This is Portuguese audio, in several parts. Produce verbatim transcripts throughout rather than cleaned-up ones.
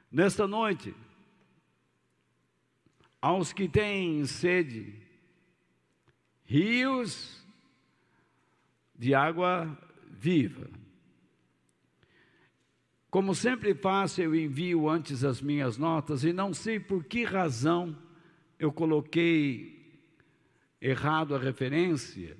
Nesta noite, aos que têm sede, rios de água viva. Como sempre faço, eu envio antes as minhas notas, e não sei por que razão eu coloquei errado a referência.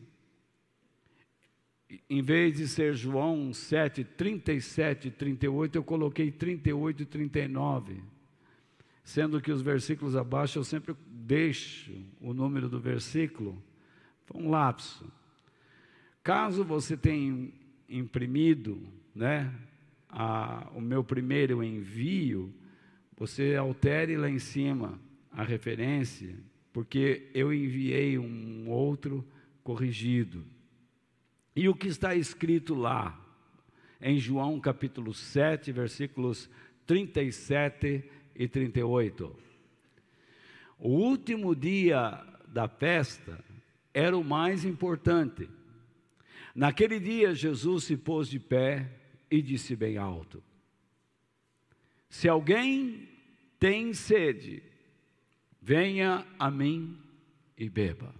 Em vez de ser João sete, trinta e sete e trinta e oito, eu coloquei trinta e oito e trinta e nove. Sendo que os versículos abaixo eu sempre deixo o número do versículo. Foi um lapso. Caso você tenha imprimido, né, a, o meu primeiro envio, você altere lá em cima a referência, porque eu enviei um outro corrigido. E o que está escrito lá, em João capítulo sete, versículos trinta e sete e trinta e oito. O último dia da festa era o mais importante. Naquele dia, Jesus se pôs de pé e disse bem alto: se alguém tem sede, venha a mim e beba.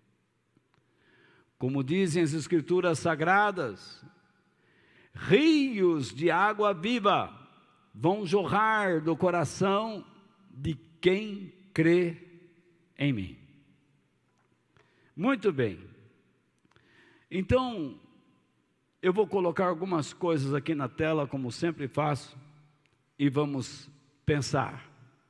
Como dizem as Escrituras Sagradas, rios de água viva vão jorrar do coração de quem crê em mim. Muito bem. Então, eu vou colocar algumas coisas aqui na tela, como sempre faço, e vamos pensar.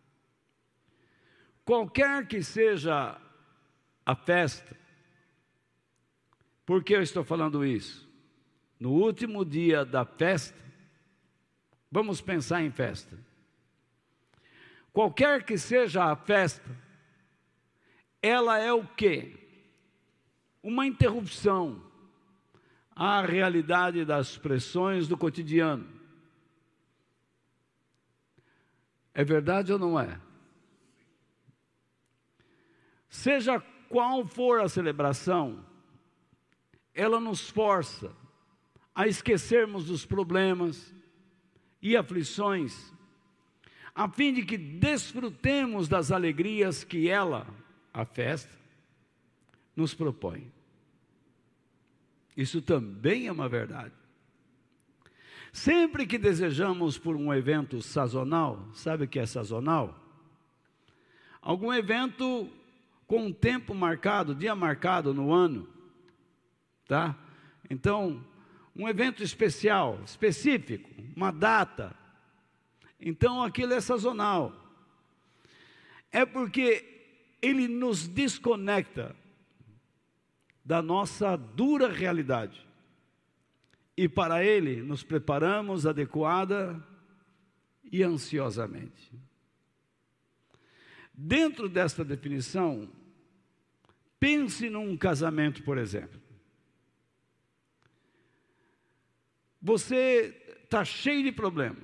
Qualquer que seja a festa, por que eu estou falando isso? No último dia da festa, vamos pensar em festa. Qualquer que seja a festa, ela é o quê? Uma interrupção à realidade das pressões do cotidiano. É verdade ou não é? Seja qual for a celebração, ela nos força a esquecermos dos problemas e aflições, a fim de que desfrutemos das alegrias que ela, a festa, nos propõe. Isso também é uma verdade. Sempre que desejamos por um evento sazonal, sabe o que é sazonal? Algum evento com um tempo marcado, dia marcado no ano, tá? Então, um evento especial, específico, uma data. Então, aquilo é sazonal. É porque ele nos desconecta da nossa dura realidade. E para ele nos preparamos adequada e ansiosamente. Dentro desta definição, pense num casamento, por exemplo. Você está cheio de problema,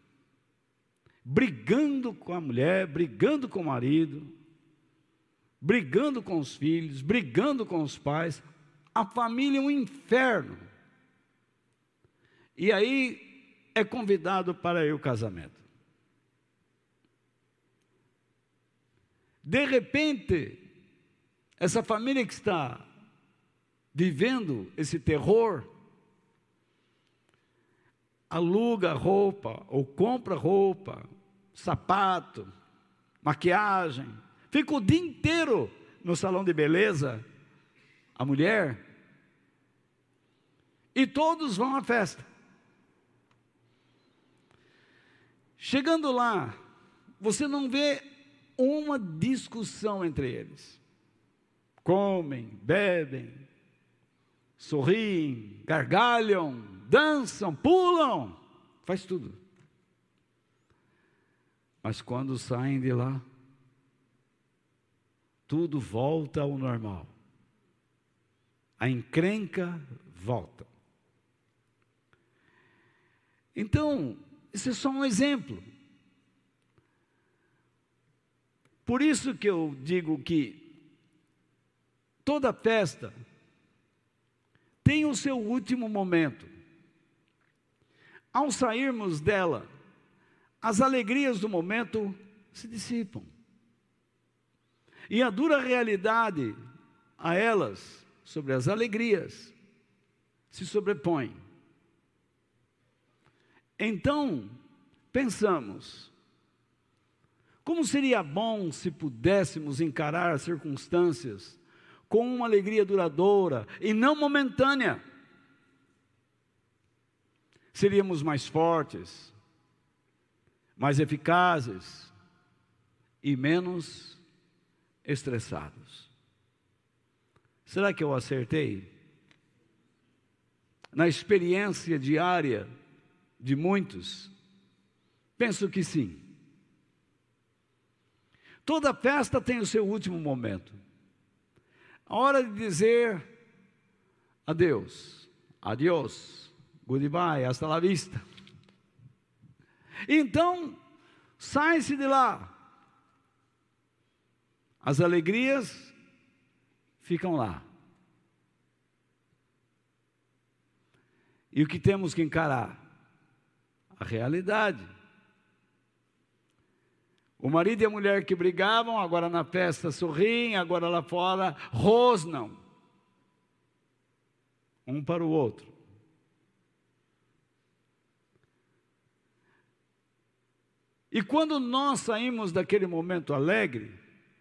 brigando com a mulher, brigando com o marido, brigando com os filhos, brigando com os pais, a família é um inferno. E aí é convidado para ir ao casamento. De repente, essa família que está vivendo esse terror, aluga roupa, ou compra roupa, sapato, maquiagem, fica o dia inteiro no salão de beleza, a mulher, e todos vão à festa. Chegando lá, você não vê uma discussão entre eles. Comem, bebem, sorriem, gargalham, dançam, pulam, faz tudo. Mas quando saem de lá, tudo volta ao normal. A encrenca volta. Então, isso é só um exemplo. Por isso que eu digo que toda festa tem o seu último momento. Ao sairmos dela, as alegrias do momento se dissipam. E a dura realidade a elas, sobre as alegrias, se sobrepõe. Então, pensamos, como seria bom se pudéssemos encarar as circunstâncias com uma alegria duradoura e não momentânea? Seríamos mais fortes, mais eficazes e menos estressados. Será que eu acertei? Na experiência diária de muitos, penso que sim. Toda festa tem o seu último momento. A hora de dizer adeus, adiós, goodbye, hasta la vista. Então, sai-se de lá. As alegrias ficam lá. E o que temos que encarar? A realidade. O marido e a mulher que brigavam, agora na festa sorriem, agora lá fora rosnam. Um para o outro. E quando nós saímos daquele momento alegre,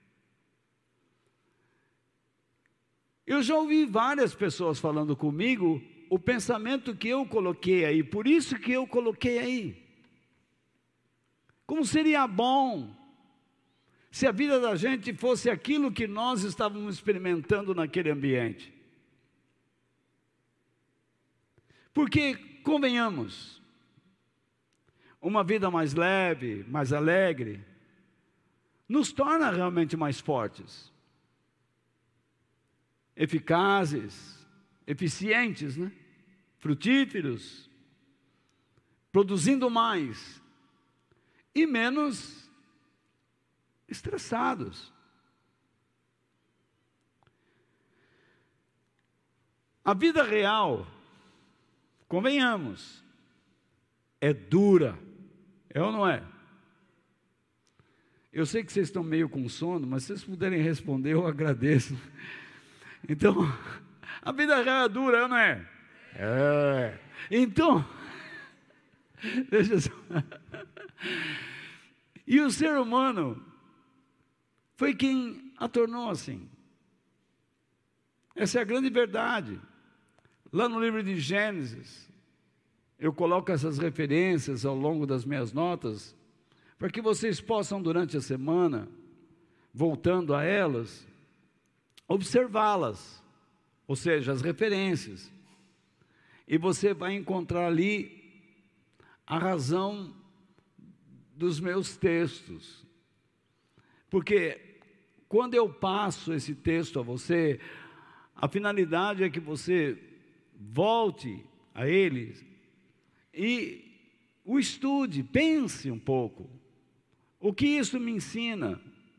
eu já ouvi várias pessoas falando comigo o pensamento que eu coloquei aí, por isso que eu coloquei aí. Como seria bom se a vida da gente fosse aquilo que nós estávamos experimentando naquele ambiente. Porque, convenhamos, uma vida mais leve, mais alegre, nos torna realmente mais fortes, eficazes, eficientes, né? Frutíferos, produzindo mais e menos estressados. A vida real, convenhamos, é dura, é ou não é? Eu sei que vocês estão meio com sono, mas se vocês puderem responder, eu agradeço. Então, a vida real é dura, é ou não é? É. Então, deixa eu só. E o ser humano foi quem a tornou assim. Essa é a grande verdade. Lá no livro de Gênesis, eu coloco essas referências ao longo das minhas notas, para que vocês possam, durante a semana, voltando a elas, observá-las, ou seja, as referências. E você vai encontrar ali a razão dos meus textos. Porque quando eu passo esse texto a você, a finalidade é que você volte a ele e o estude, pense um pouco. O que isso me ensina?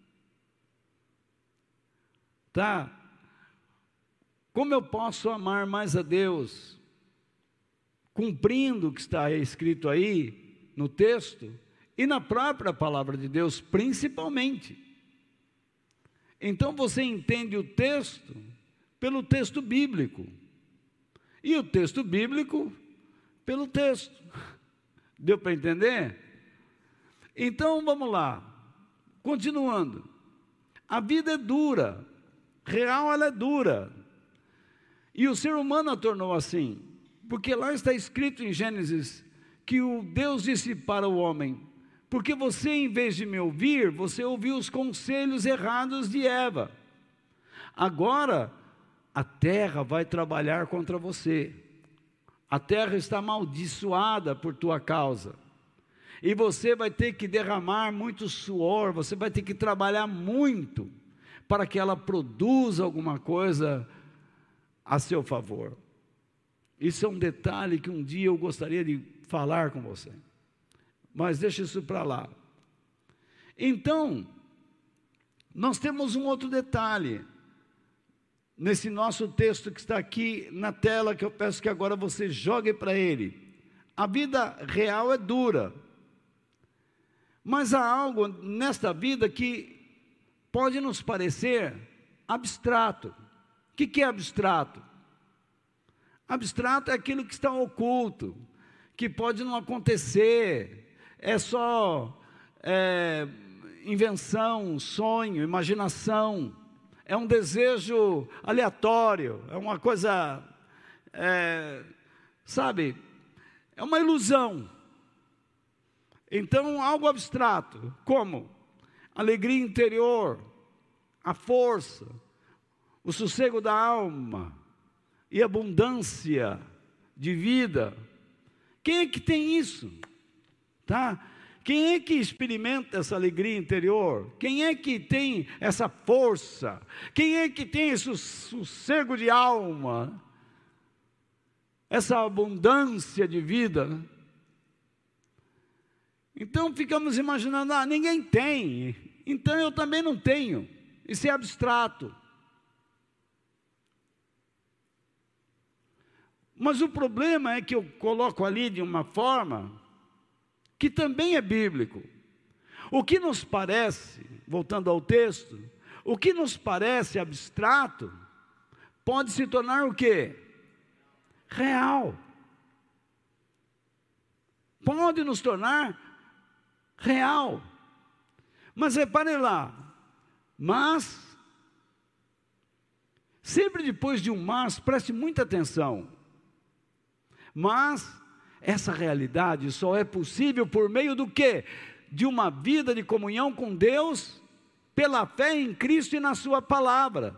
Tá? Como eu posso amar mais a Deus? Cumprindo o que está escrito aí no texto e na própria palavra de Deus, principalmente. Então você entende o texto pelo texto bíblico e o texto bíblico pelo texto. Deu para entender? Então vamos lá, continuando. A vida é dura, real ela é dura, e o ser humano a tornou assim. Porque lá está escrito em Gênesis que o Deus disse para o homem: porque você, em vez de me ouvir, você ouviu os conselhos errados de Eva. Agora, a terra vai trabalhar contra você. A terra está amaldiçoada por tua causa. E você vai ter que derramar muito suor, você vai ter que trabalhar muito para que ela produza alguma coisa a seu favor. Isso é um detalhe que um dia eu gostaria de falar com você. Mas deixa isso para lá. Então, nós temos um outro detalhe. Nesse nosso texto que está aqui na tela, que eu peço que agora você jogue para ele. A vida real é dura. Mas há algo nesta vida que pode nos parecer abstrato. O que é abstrato? Abstrato é aquilo que está oculto, que pode não acontecer, é só é, invenção, sonho, imaginação, é um desejo aleatório, é uma coisa, é, sabe, é uma ilusão. Então, algo abstrato, como alegria interior, a força, o sossego da alma e abundância de vida. Quem é que tem isso? Tá? Quem é que experimenta essa alegria interior? Quem é que tem essa força? Quem é que tem esse sossego de alma? Essa abundância de vida? Então ficamos imaginando, ah, ninguém tem, então eu também não tenho. Isso é abstrato. Mas o problema é que eu coloco ali de uma forma que também é bíblico. O que nos parece, voltando ao texto, o que nos parece abstrato, pode se tornar o quê? Real. Pode nos tornar real. Mas repare lá, mas, sempre depois de um mas, preste muita atenção. Mas, essa realidade só é possível por meio do quê? De uma vida de comunhão com Deus, pela fé em Cristo e na sua palavra.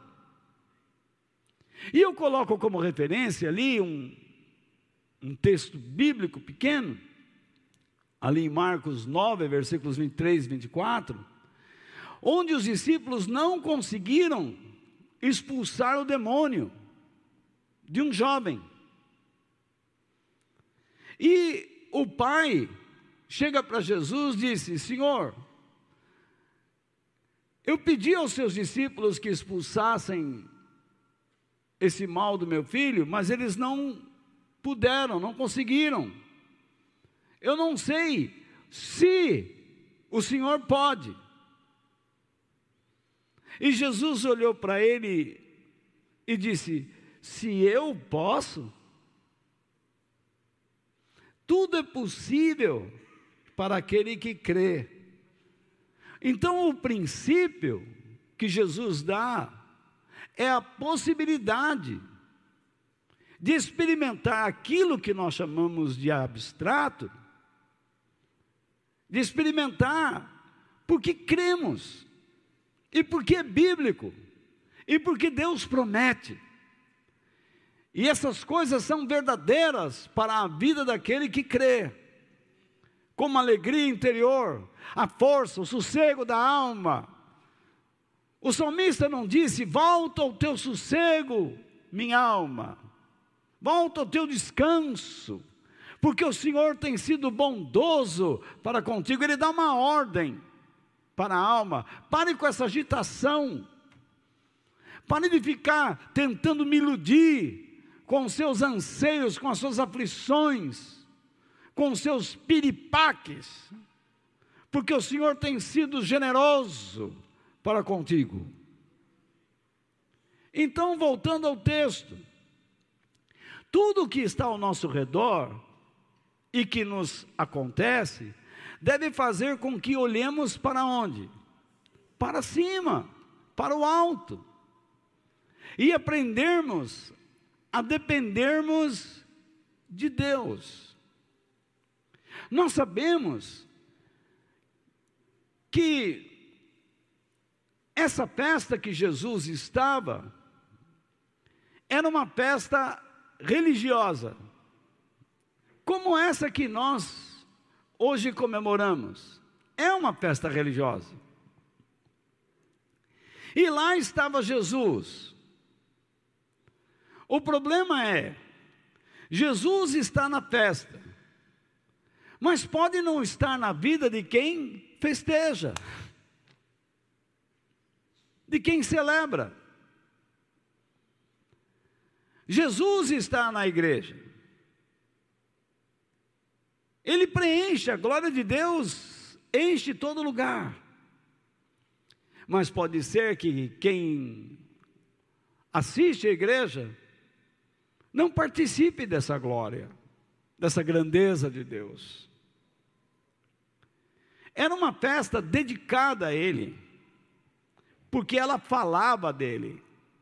E eu coloco como referência ali um, um texto bíblico pequeno, ali em Marcos nove, versículos vinte e três e vinte e quatro, onde os discípulos não conseguiram expulsar o demônio de um jovem. E o pai chega para Jesus e disse: Senhor, eu pedi aos seus discípulos que expulsassem esse mal do meu filho, mas eles não puderam, não conseguiram. Eu não sei se o Senhor pode. E Jesus olhou para ele e disse: se eu posso, tudo é possível para aquele que crê. Então o princípio que Jesus dá é a possibilidade de experimentar aquilo que nós chamamos de abstrato, de experimentar porque cremos, e porque é bíblico, e porque Deus promete. E essas coisas são verdadeiras para a vida daquele que crê, como a alegria interior, a força, o sossego da alma. O salmista não disse: volta ao teu sossego, minha alma, volta ao teu descanso, porque o Senhor tem sido bondoso para contigo. Ele dá uma ordem para a alma: pare com essa agitação, pare de ficar tentando me iludir com os seus anseios, com as suas aflições, com os seus piripaques, porque o Senhor tem sido generoso para contigo. Então, voltando ao texto, tudo o que está ao nosso redor e que nos acontece, deve fazer com que olhemos para onde? Para cima, para o alto, e aprendermos a dependermos de Deus. Nós sabemos que essa festa que Jesus estava era uma festa religiosa, como essa que nós hoje comemoramos. É uma festa religiosa. E lá estava Jesus. O problema é, Jesus está na festa, mas pode não estar na vida de quem festeja, de quem celebra. Jesus está na igreja, Ele preenche a glória de Deus enche todo lugar. Mas pode ser que quem assiste à igreja não participe dessa glória, dessa grandeza de Deus. Era uma festa dedicada a Ele, porque ela falava dele.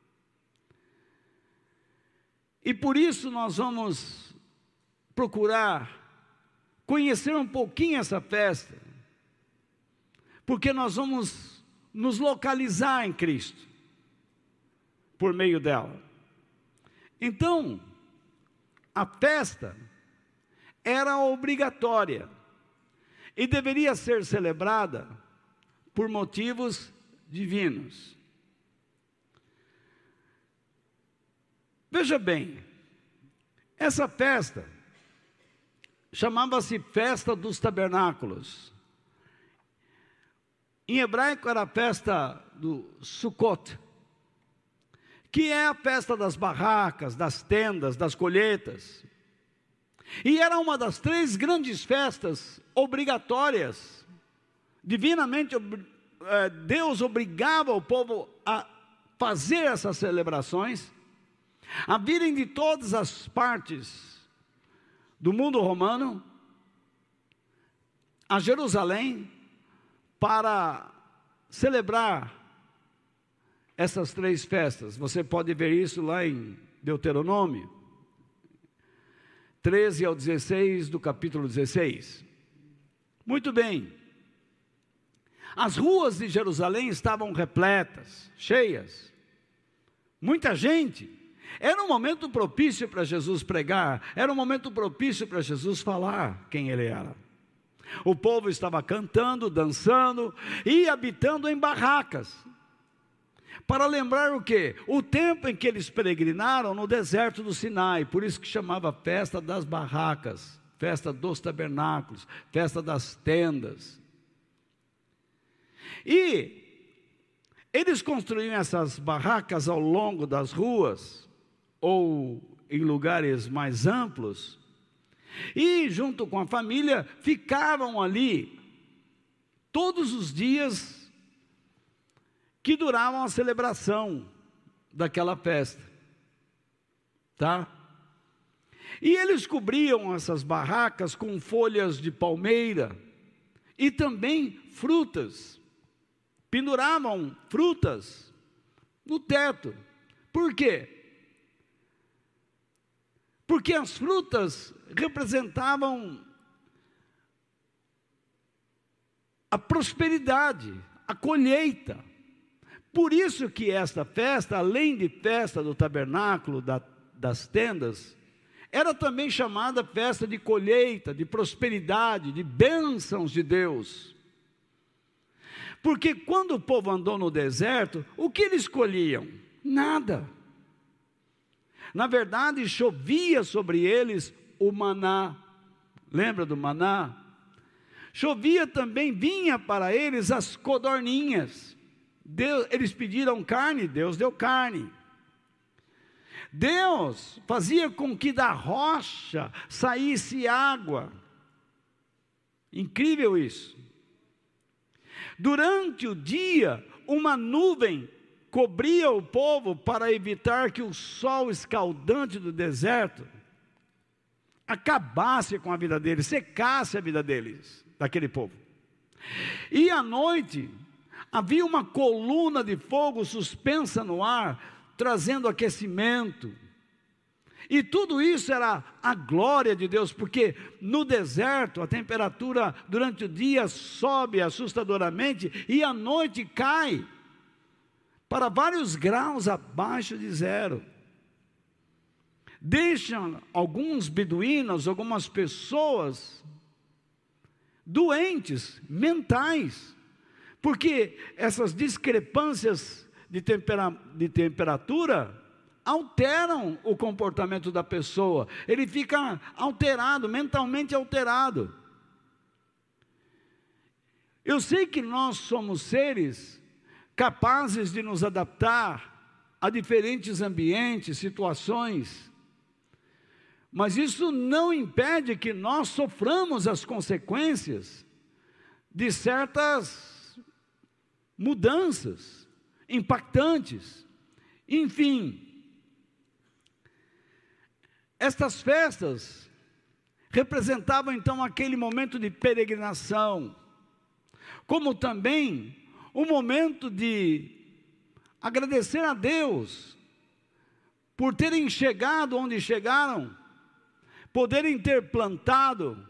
E por isso nós vamos procurar conhecer um pouquinho essa festa, porque nós vamos nos localizar em Cristo, por meio dela. Então, a festa era obrigatória, e deveria ser celebrada por motivos divinos. Veja bem, essa festa chamava-se Festa dos Tabernáculos. Em hebraico era a festa do Sukkot, que é a festa das barracas, das tendas, das colheitas. E era uma das três grandes festas obrigatórias. Divinamente, Deus obrigava o povo a fazer essas celebrações, a virem de todas as partes do mundo romano a Jerusalém para celebrar essas três festas. Você pode ver isso lá em Deuteronômio treze ao dezesseis do capítulo dezesseis. Muito bem. As ruas de Jerusalém estavam repletas, cheias, muita gente. Era um momento propício para Jesus pregar, era um momento propício para Jesus falar quem Ele era. O povo estava cantando, dançando e habitando em barracas, para lembrar o quê? O tempo em que eles peregrinaram no deserto do Sinai, por isso que chamava festa das barracas, festa dos tabernáculos, festa das tendas. E eles construíam essas barracas ao longo das ruas, ou em lugares mais amplos, e junto com a família, ficavam ali, todos os dias, que duravam a celebração daquela festa, tá? E eles cobriam essas barracas com folhas de palmeira, e também frutas, penduravam frutas no teto. Por quê? Porque as frutas representavam a prosperidade, a colheita. Por isso que esta festa, além de festa do tabernáculo, da, das tendas, era também chamada festa de colheita, de prosperidade, de bênçãos de Deus. Porque quando o povo andou no deserto, o que eles colhiam? Nada. Na verdade, chovia sobre eles o maná. Lembra do maná? Chovia também, vinha para eles as codorninhas. Deus, eles pediram carne, Deus deu carne. Deus fazia com que da rocha saísse água. Incrível isso. Durante o dia, uma nuvem cobria o povo para evitar que o sol escaldante do deserto acabasse com a vida deles, secasse a vida deles, daquele povo. E à noite, havia uma coluna de fogo suspensa no ar, trazendo aquecimento. E tudo isso era a glória de Deus, porque no deserto a temperatura durante o dia sobe assustadoramente e à noite cai para vários graus abaixo de zero. Deixam alguns beduínos, algumas pessoas doentes, mentais, porque essas discrepâncias de, tempera, de temperatura alteram o comportamento da pessoa. Ele fica alterado, mentalmente alterado. Eu sei que nós somos seres capazes de nos adaptar a diferentes ambientes, situações, mas isso não impede que nós soframos as consequências de certas mudanças impactantes. Enfim, estas festas representavam então aquele momento de peregrinação, como também um momento de agradecer a Deus por terem chegado onde chegaram, poderem ter plantado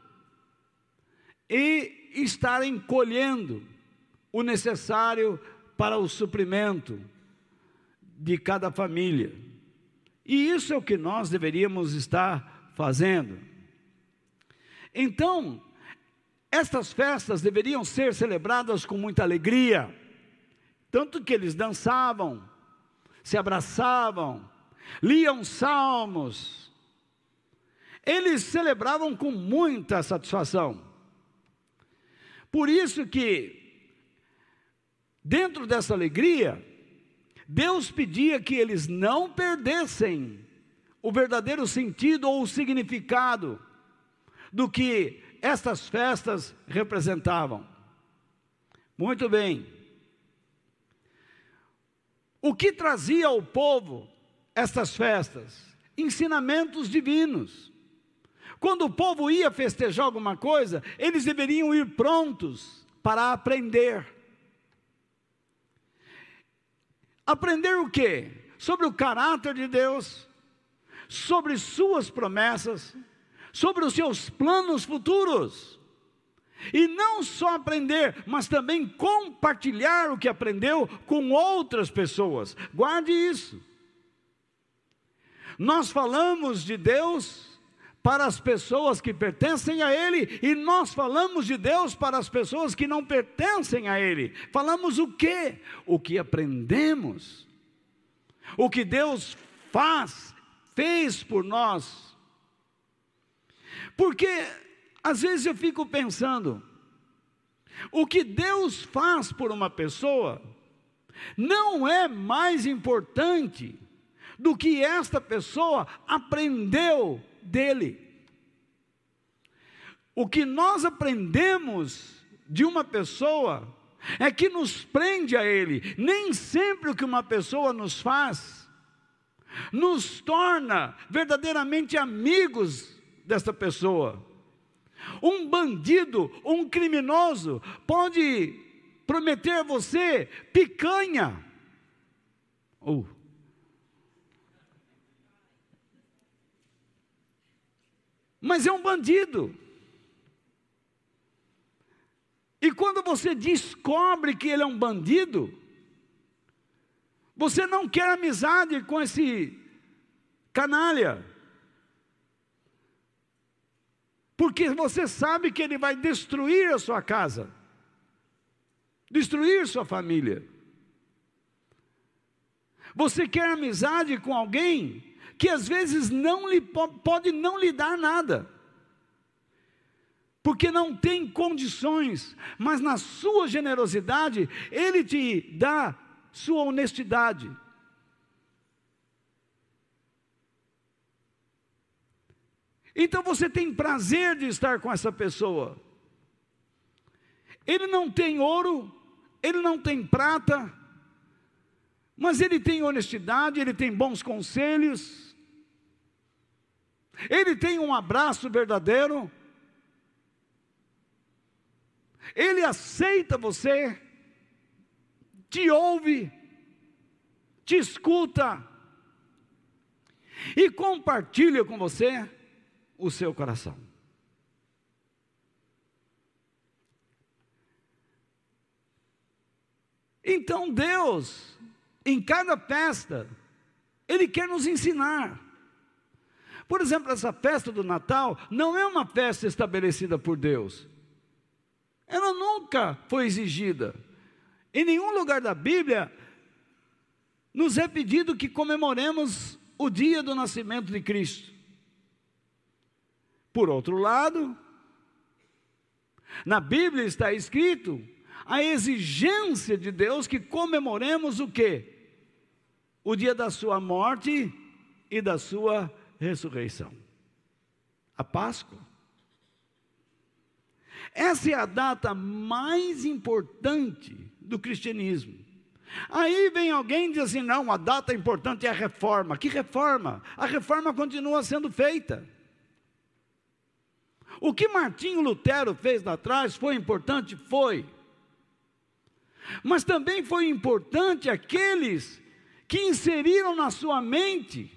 e estarem colhendo o necessário para o suprimento de cada família. E isso é o que nós deveríamos estar fazendo. Então, estas festas deveriam ser celebradas com muita alegria, tanto que eles dançavam, se abraçavam, liam salmos, eles celebravam com muita satisfação. Por isso que, dentro dessa alegria, Deus pedia que eles não perdessem o verdadeiro sentido ou o significado do que estas festas representavam. Muito bem. O que trazia ao povo estas festas? Ensinamentos divinos. Quando o povo ia festejar alguma coisa, eles deveriam ir prontos para aprender. Aprender o quê? Sobre o caráter de Deus, sobre suas promessas, sobre os seus planos futuros. E não só aprender, mas também compartilhar o que aprendeu com outras pessoas. Guarde isso. Nós falamos de Deus para as pessoas que pertencem a Ele, e nós falamos de Deus para as pessoas que não pertencem a Ele. Falamos o quê? O que aprendemos, o que Deus faz, fez por nós. Porque às vezes eu fico pensando, o que Deus faz por uma pessoa não é mais importante do que esta pessoa aprendeu dele. O que nós aprendemos de uma pessoa é que nos prende a ele. Nem sempre o que uma pessoa nos faz nos torna verdadeiramente amigos desta pessoa. Um bandido, um criminoso pode prometer a você picanha. Oh. Mas é um bandido. E quando você descobre que ele é um bandido, você não quer amizade com esse canalha. Porque você sabe que ele vai destruir a sua casa, destruir sua família. Você quer amizade com alguém que às vezes não lhe, pode não lhe dar nada, porque não tem condições, mas na sua generosidade, ele te dá sua honestidade. Então você tem prazer de estar com essa pessoa. Ele não tem ouro, ele não tem prata, mas ele tem honestidade, ele tem bons conselhos, ele tem um abraço verdadeiro, ele aceita você, te ouve, te escuta e compartilha com você o seu coração. Então Deus, em cada festa, Ele quer nos ensinar. Por exemplo, essa festa do Natal não é uma festa estabelecida por Deus. Ela nunca foi exigida. Em nenhum lugar da Bíblia nos é pedido que comemoremos o dia do nascimento de Cristo. Por outro lado, na Bíblia está escrito a exigência de Deus que comemoremos o quê? O dia da sua morte e da sua ressurreição. A Páscoa. Essa é a data mais importante do cristianismo. Aí vem alguém e diz assim, não, a data importante é a reforma. Que reforma? A reforma continua sendo feita. O que Martinho Lutero fez lá atrás foi importante? Foi. Mas também foi importante aqueles que inseriram na sua mente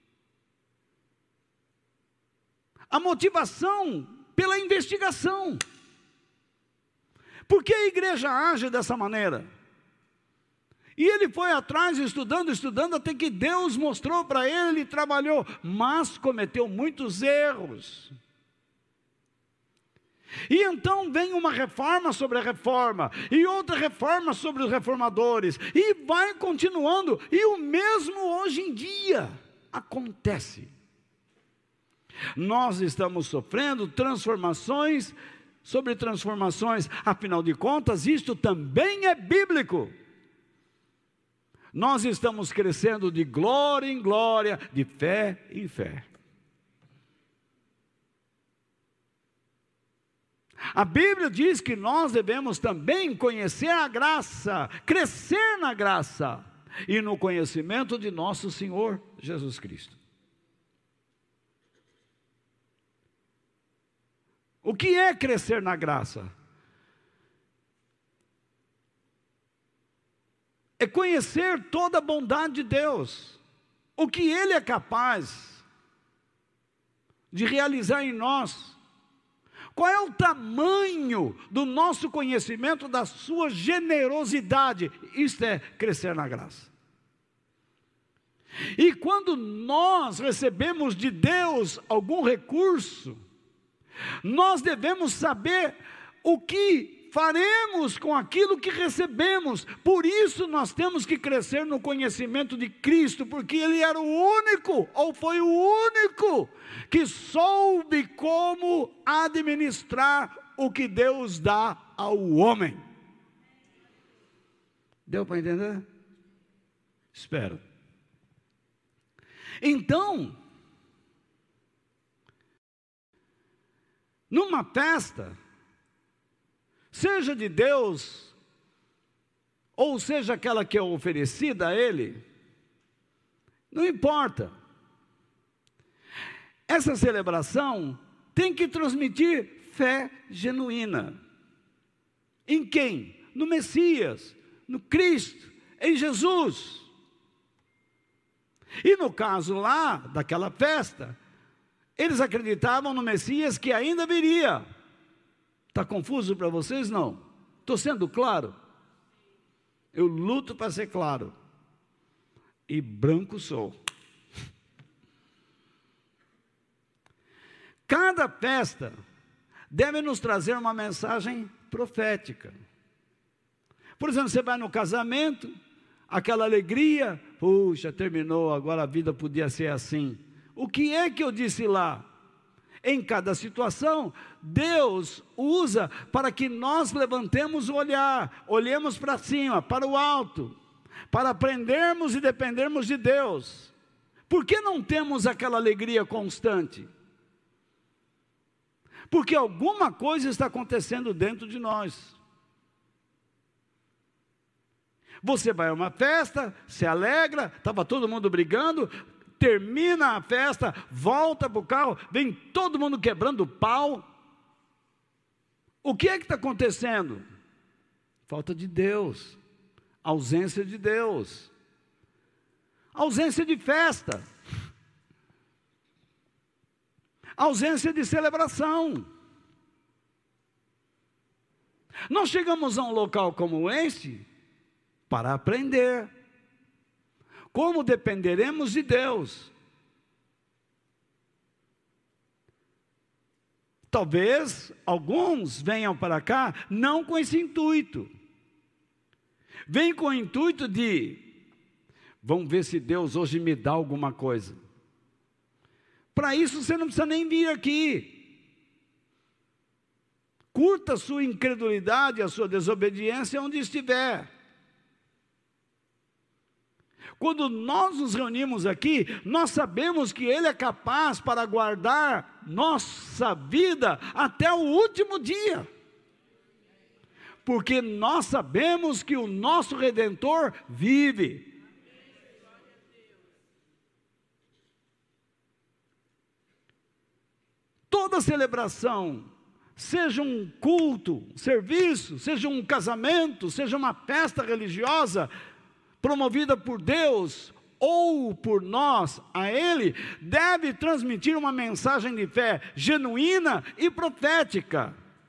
a motivação pela investigação. Por que a igreja age dessa maneira? E ele foi atrás, estudando, estudando, até que Deus mostrou para ele, ele trabalhou, mas cometeu muitos erros. E então vem uma reforma sobre a reforma, e outra reforma sobre os reformadores, e vai continuando, e o mesmo hoje em dia acontece. Nós estamos sofrendo transformações sobre transformações, afinal de contas, isto também é bíblico. Nós estamos crescendo de glória em glória, de fé em fé. A Bíblia diz que nós devemos também conhecer a graça, crescer na graça e no conhecimento de nosso Senhor Jesus Cristo. O que é crescer na graça? É conhecer toda a bondade de Deus, o que Ele é capaz de realizar em nós. Qual é o tamanho do nosso conhecimento, da sua generosidade? Isto é crescer na graça. E quando nós recebemos de Deus algum recurso, nós devemos saber o que faremos com aquilo que recebemos. Por isso nós temos que crescer no conhecimento de Cristo, porque Ele era o único, ou foi o único, que soube como administrar o que Deus dá ao homem. Deu para entender? Espero. Então, numa festa, seja de Deus, ou seja aquela que é oferecida a Ele, não importa. Essa celebração tem que transmitir fé genuína. Em quem? No Messias, no Cristo, em Jesus. E no caso lá, daquela festa, eles acreditavam no Messias que ainda viria. Está confuso para vocês? Não. Estou sendo claro? Eu luto para ser claro. E branco sou. Cada festa deve nos trazer uma mensagem profética. Por exemplo, você vai no casamento, aquela alegria, puxa, terminou, agora a vida podia ser assim. O que é que eu disse lá? Em cada situação, Deus usa para que nós levantemos o olhar, olhemos para cima, para o alto, para aprendermos e dependermos de Deus. Por que não temos aquela alegria constante? Porque alguma coisa está acontecendo dentro de nós. Você vai a uma festa, se alegra, estava todo mundo brigando, termina a festa, volta para o carro, vem todo mundo quebrando pau. O que é que está acontecendo? Falta de Deus, ausência de Deus, ausência de festa, ausência de celebração. Nós chegamos a um local como este para aprender como dependeremos de Deus. Talvez alguns venham para cá não com esse intuito. Vem com o intuito de, vamos ver se Deus hoje me dá alguma coisa. Para isso você não precisa nem vir aqui. Curta a sua incredulidade, a sua desobediência onde estiver. Quando nós nos reunimos aqui, nós sabemos que Ele é capaz para guardar nossa vida até o último dia. porque nós sabemos que o nosso Redentor vive. Toda celebração, seja um culto, serviço, seja um casamento, seja uma festa religiosa, promovida por Deus ou por nós a Ele, deve transmitir uma mensagem de fé genuína e profética.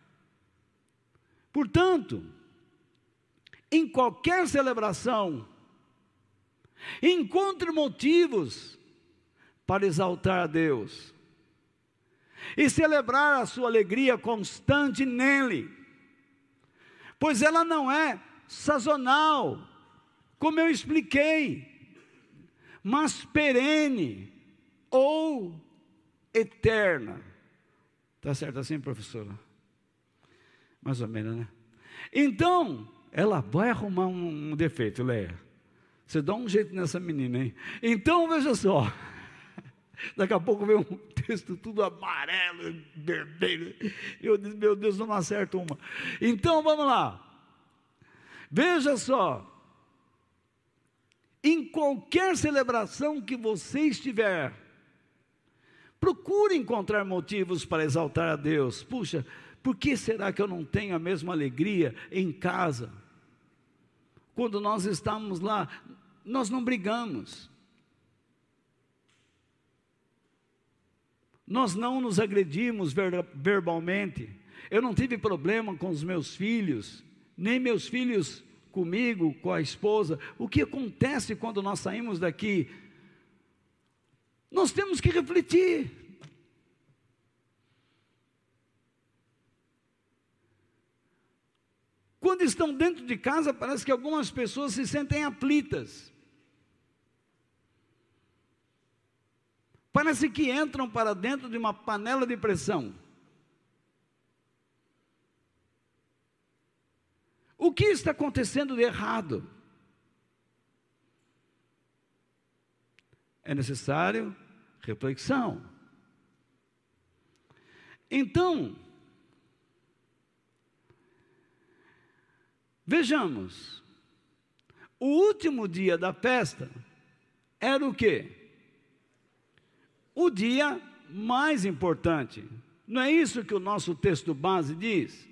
Portanto, em qualquer celebração, encontre motivos para exaltar a Deus e celebrar a sua alegria constante nele, pois ela não é sazonal, como eu expliquei, mas perene ou eterna. Está certo assim, professora? Mais ou menos, né? Então, ela vai arrumar um, um defeito, Leia. Você dá um jeito nessa menina, hein? Então, veja só. Daqui a pouco vem um texto tudo amarelo, vermelho. Eu disse, meu Deus, não acerto uma. Então, vamos lá. Veja só. Em qualquer celebração que você estiver, procure encontrar motivos para exaltar a Deus. Puxa, por que será que eu não tenho a mesma alegria em casa? Quando nós estamos lá, nós não brigamos. Nós não nos agredimos ver, verbalmente. Eu não tive problema com os meus filhos, nem meus filhos comigo, com a esposa. O que acontece quando nós saímos daqui? Nós temos que refletir. Quando estão dentro de casa, parece que algumas pessoas se sentem aflitas. Parece que entram para dentro de uma panela de pressão. O que está acontecendo de errado? É necessário reflexão. Então, vejamos, o último dia da festa era o quê? O dia mais importante. Não é isso que o nosso texto base diz?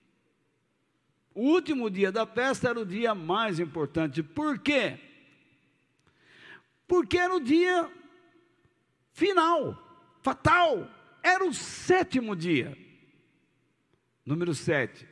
O último dia da festa era o dia mais importante. Por quê? Porque era o dia final, fatal. Era o sétimo dia. Número sete.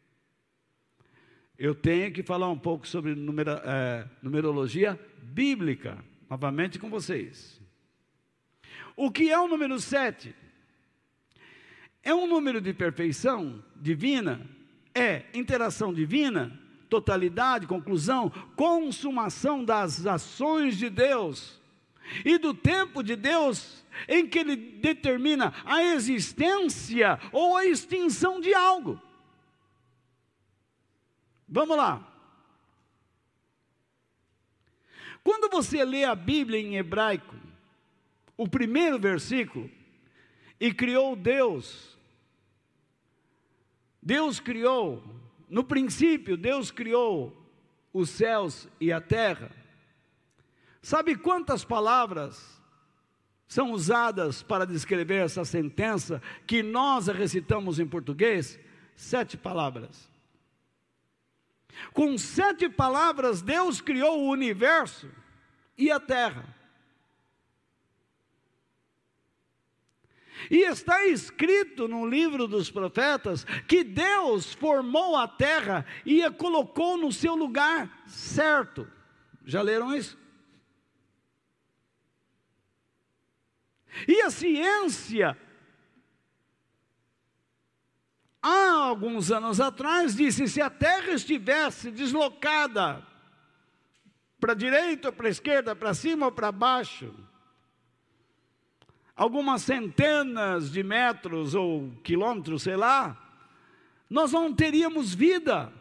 Eu tenho que falar um pouco sobre numero, é, numerologia bíblica, novamente com vocês. O que é o número sete? É um número de perfeição divina, é interação divina, totalidade, conclusão, consumação das ações de Deus e do tempo de Deus em que Ele determina a existência ou a extinção de algo. Vamos lá. Quando você lê a Bíblia em hebraico, o primeiro versículo, e criou Deus, Deus criou, no princípio Deus criou os céus e a terra. Sabe quantas palavras são usadas para descrever essa sentença que nós recitamos em português? Sete palavras. Com sete palavras Deus criou o universo e a terra. E está escrito no livro dos profetas que Deus formou a terra e a colocou no seu lugar certo. Já leram isso? E a ciência, há alguns anos atrás, disse: se a terra estivesse deslocada para a direita, para a esquerda, para cima ou para baixo, algumas centenas de metros ou quilômetros, sei lá, nós não teríamos vida.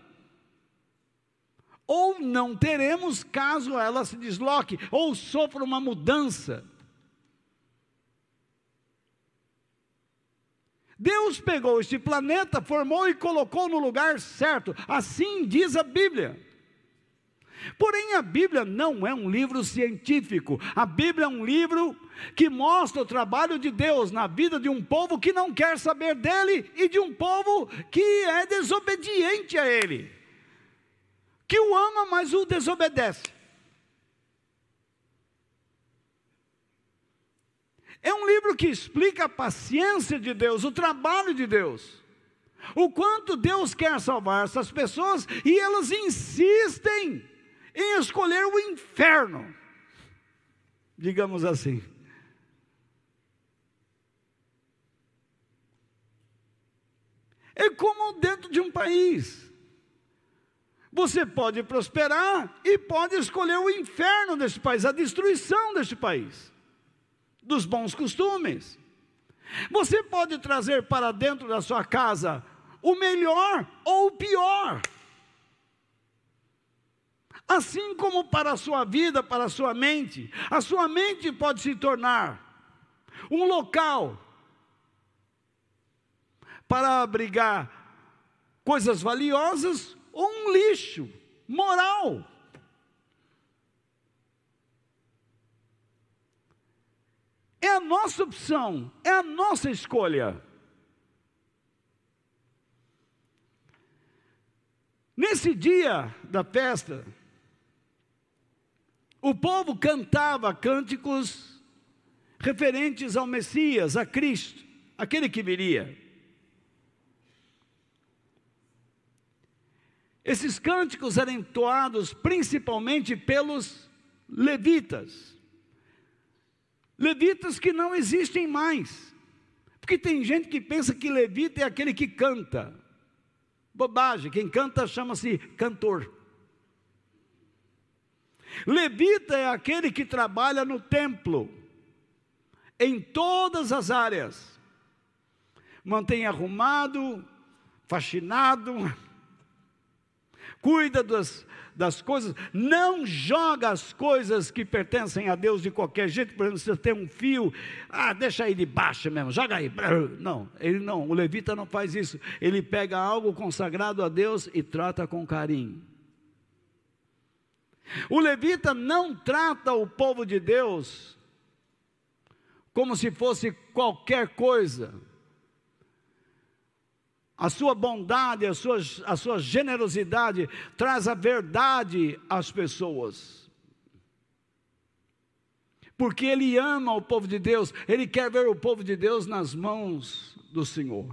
Ou não teremos caso ela se desloque, ou sofra uma mudança. Deus pegou este planeta, formou e colocou no lugar certo, assim diz a Bíblia. Porém, a Bíblia não é um livro científico, a Bíblia é um livro que mostra o trabalho de Deus na vida de um povo que não quer saber dele e de um povo que é desobediente a ele, que o ama, mas o desobedece. É um livro que explica a paciência de Deus, o trabalho de Deus, o quanto Deus quer salvar essas pessoas e elas insistem em escolher o inferno, digamos assim. É como dentro de um país, você pode prosperar e pode escolher o inferno deste país, a destruição deste país, dos bons costumes. Você pode trazer para dentro da sua casa o melhor ou o pior. Assim como para a sua vida, para a sua mente, a sua mente pode se tornar um local para abrigar coisas valiosas ou um lixo moral. É a nossa opção, é a nossa escolha. Nesse dia da festa, o povo cantava cânticos referentes ao Messias, a Cristo, aquele que viria. Esses cânticos eram entoados principalmente pelos levitas. Levitas que não existem mais, porque tem gente que pensa que levita é aquele que canta. Bobagem, quem canta chama-se cantor. Levita é aquele que trabalha no templo, em todas as áreas, mantém arrumado, faxinado, cuida das, das coisas, não joga as coisas que pertencem a Deus de qualquer jeito. Por exemplo, se você tem um fio, ah, deixa aí debaixo mesmo, joga aí. Não, ele não, o levita não faz isso. Ele pega algo consagrado a Deus e trata com carinho. O levita não trata o povo de Deus como se fosse qualquer coisa. A sua bondade, a sua, a sua generosidade traz a verdade às pessoas. Porque ele ama o povo de Deus, ele quer ver o povo de Deus nas mãos do Senhor.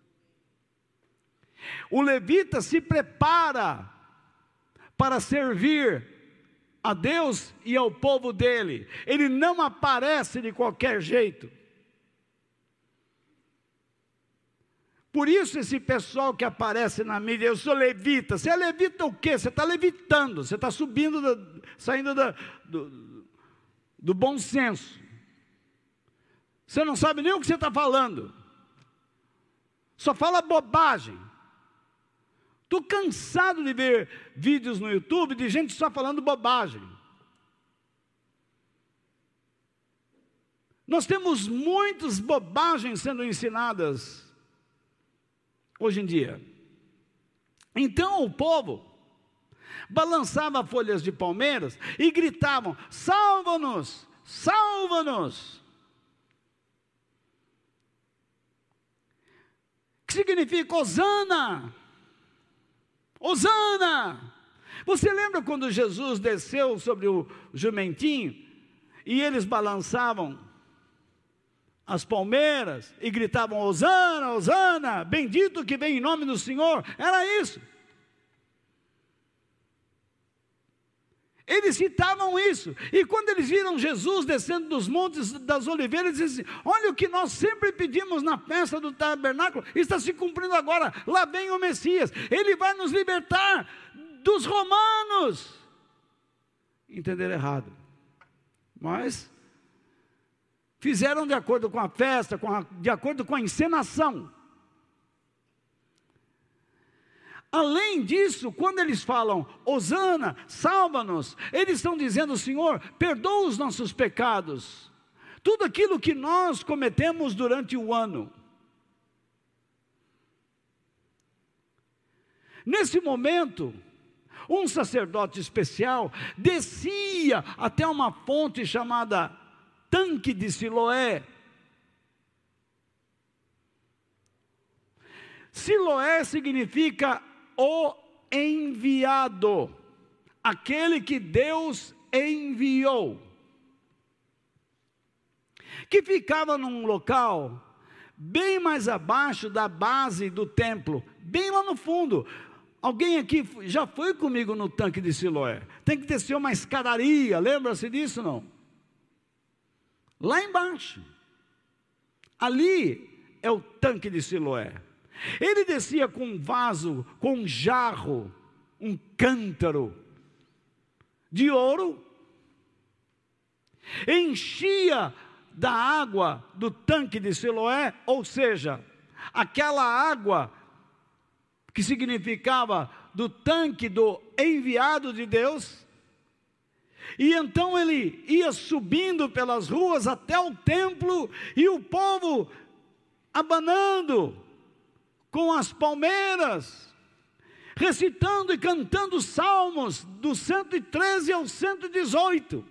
O levita se prepara para servir a Deus e ao povo dele. Ele não aparece de qualquer jeito. Por isso esse pessoal que aparece na mídia, eu sou levita. Você é levita o quê? Você está levitando, você está subindo, da, saindo da, do, do bom senso. Você não sabe nem o que você está falando. Só fala bobagem. Estou cansado de ver vídeos no YouTube de gente só falando bobagem. Nós temos muitas bobagens sendo ensinadas hoje em dia. Então o povo balançava folhas de palmeiras e gritavam: salva-nos, salva-nos. Que significa Hosana? Hosana! Você lembra quando Jesus desceu sobre o jumentinho e eles balançavam as palmeiras e gritavam: Hosana, Hosana, bendito que vem em nome do Senhor? Era isso. Eles citavam isso, e quando eles viram Jesus descendo dos montes das oliveiras, eles diziam: olha o que nós sempre pedimos na festa do tabernáculo, está se cumprindo agora, lá vem o Messias, ele vai nos libertar dos romanos. Entenderam errado, mas fizeram de acordo com a festa, com a, de acordo com a encenação. Além disso, quando eles falam Hosana, salva-nos, eles estão dizendo: Senhor, perdoa os nossos pecados, tudo aquilo que nós cometemos durante o ano. Nesse momento, um sacerdote especial descia até uma fonte chamada Tanque de Siloé. Siloé significa o enviado, aquele que Deus enviou, que ficava num local bem mais abaixo da base do templo, bem lá no fundo. Alguém aqui já foi comigo no Tanque de Siloé? Tem que descer uma escadaria, lembra-se disso não? Lá embaixo, ali é o Tanque de Siloé. Ele descia com um vaso, com um jarro, um cântaro de ouro, enchia da água do Tanque de Siloé, ou seja, aquela água que significava do tanque do enviado de Deus, e então ele ia subindo pelas ruas até o templo, e o povo abanando com as palmeiras, recitando e cantando salmos do cento e treze ao cento e dezoito,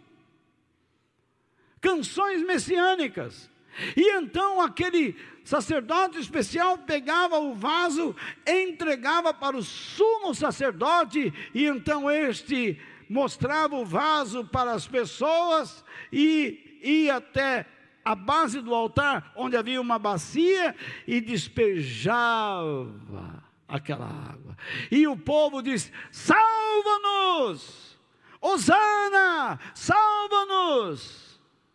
canções messiânicas. E então aquele sacerdote especial pegava o vaso, entregava para o sumo sacerdote, e então este mostrava o vaso para as pessoas, e ia até a base do altar, onde havia uma bacia, e despejava aquela água. E o povo diz: salva-nos, Hosana, salva-nos.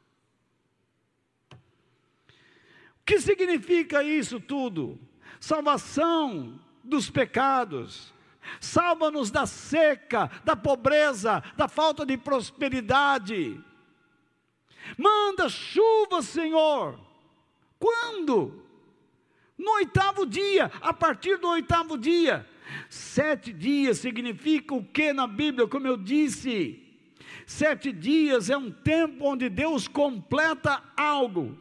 O que significa isso tudo? Salvação dos pecados, salva-nos da seca, da pobreza, da falta de prosperidade. Manda chuva, Senhor. Quando? No oitavo dia, a partir do oitavo dia. Sete dias significa o que na Bíblia? Como eu disse, sete dias é um tempo onde Deus completa algo.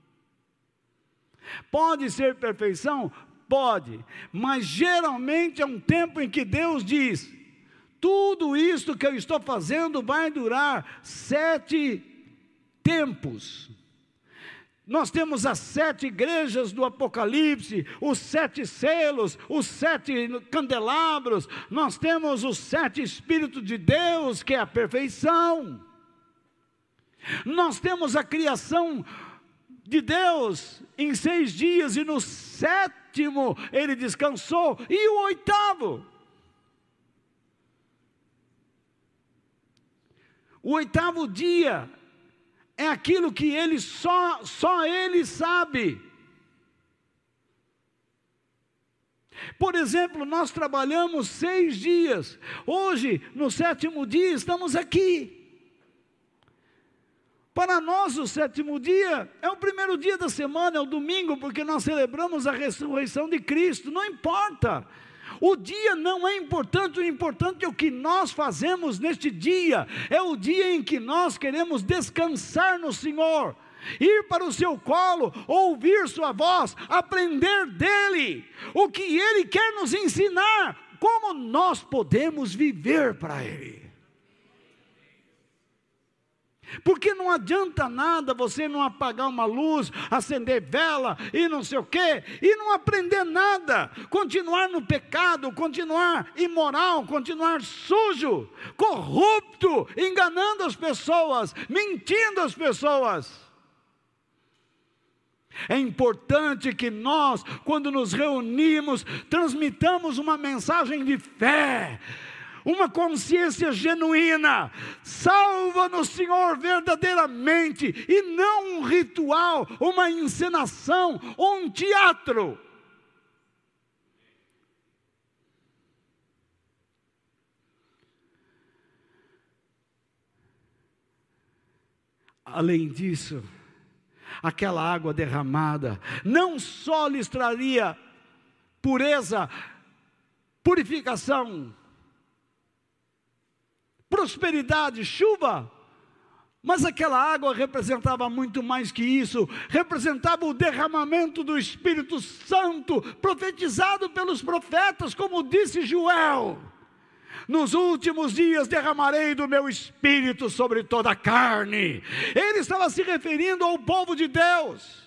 Pode ser perfeição? Pode, mas geralmente é um tempo em que Deus diz: tudo isto que eu estou fazendo vai durar sete tempos. Nós temos as sete igrejas do Apocalipse, os sete selos, os sete candelabros, nós temos os sete Espíritos de Deus, que é a perfeição. Nós temos a criação de Deus em seis dias, e no sétimo ele descansou, e o oitavo, o oitavo dia é aquilo que ele só, só ele sabe. Por exemplo, nós trabalhamos seis dias, hoje no sétimo dia estamos aqui. Para nós o sétimo dia é o primeiro dia da semana, é o domingo, porque nós celebramos a ressurreição de Cristo. Não importa, o dia não é importante, o importante é o que nós fazemos neste dia. É o dia em que nós queremos descansar no Senhor, ir para o seu colo, ouvir sua voz, aprender dele, o que ele quer nos ensinar, como nós podemos viver para ele. Porque não adianta nada você não apagar uma luz, acender vela e não sei o quê, e não aprender nada, continuar no pecado, continuar imoral, continuar sujo, corrupto, enganando as pessoas, mentindo às pessoas. É importante que nós, quando nos reunimos, transmitamos uma mensagem de fé, uma consciência genuína. Salva-nos, Senhor, verdadeiramente, e não um ritual, uma encenação ou um teatro. Além disso, aquela água derramada não só lhes traria pureza, purificação, prosperidade, chuva, Mas aquela água representava muito mais que isso, representava o derramamento do Espírito Santo, profetizado pelos profetas, como disse Joel: nos últimos dias derramarei do meu Espírito sobre toda a carne. Ele estava se referindo ao povo de Deus.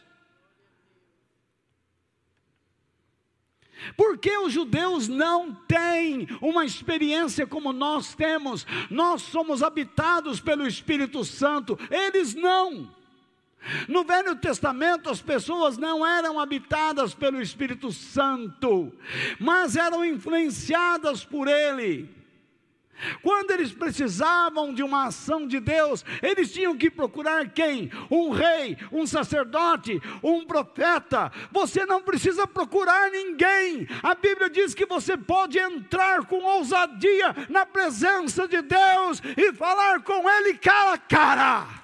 Porque os judeus não têm uma experiência como nós temos. Nós somos habitados pelo Espírito Santo, eles não. No Velho Testamento as pessoas não eram habitadas pelo Espírito Santo, mas eram influenciadas por ele. Quando eles precisavam de uma ação de Deus, eles tinham que procurar quem? Um rei, um sacerdote, um profeta. Você não precisa procurar ninguém. A Bíblia diz que você pode entrar com ousadia na presença de Deus e falar com Ele cara a cara.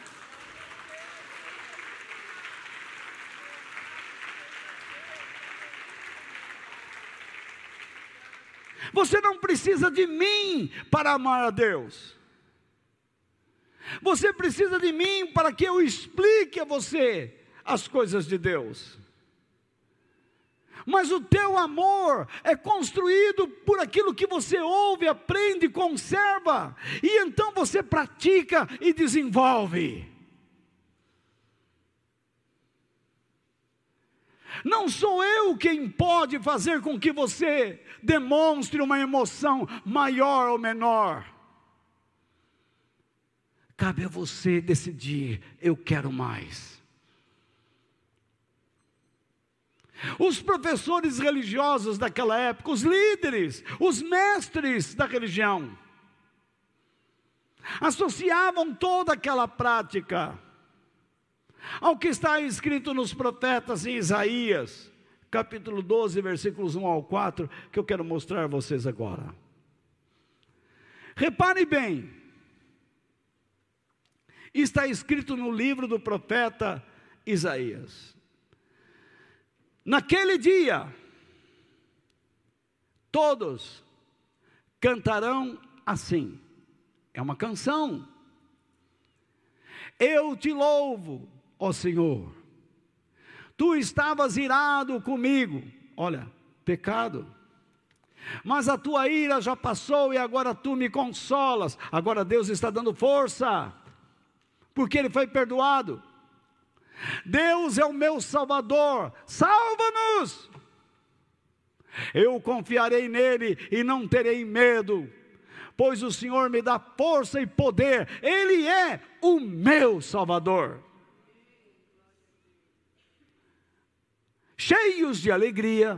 Você não precisa de mim para amar a Deus. Você precisa de mim para que eu explique a você as coisas de Deus. Mas o teu amor é construído por aquilo que você ouve, aprende, conserva. E então você pratica e desenvolve. Não sou eu quem pode fazer com que você demonstre uma emoção maior ou menor. Cabe a você decidir: eu quero mais. Os professores religiosos daquela época, os líderes, os mestres da religião, associavam toda aquela prática ao que está escrito nos profetas em Isaías, capítulo doze, versículos um ao quatro, que eu quero mostrar a vocês agora. Repare bem, está escrito no livro do profeta Isaías: naquele dia, todos cantarão assim. É uma canção. Eu te louvo, ó Senhor, tu estavas irado comigo. Olha, pecado. Mas a tua ira já passou e agora tu me consolas. Agora Deus está dando força, porque Ele foi perdoado. Deus é o meu Salvador, salva-nos. Eu confiarei nele e não terei medo, pois o Senhor me dá força e poder. Ele é o meu Salvador. Cheios de alegria,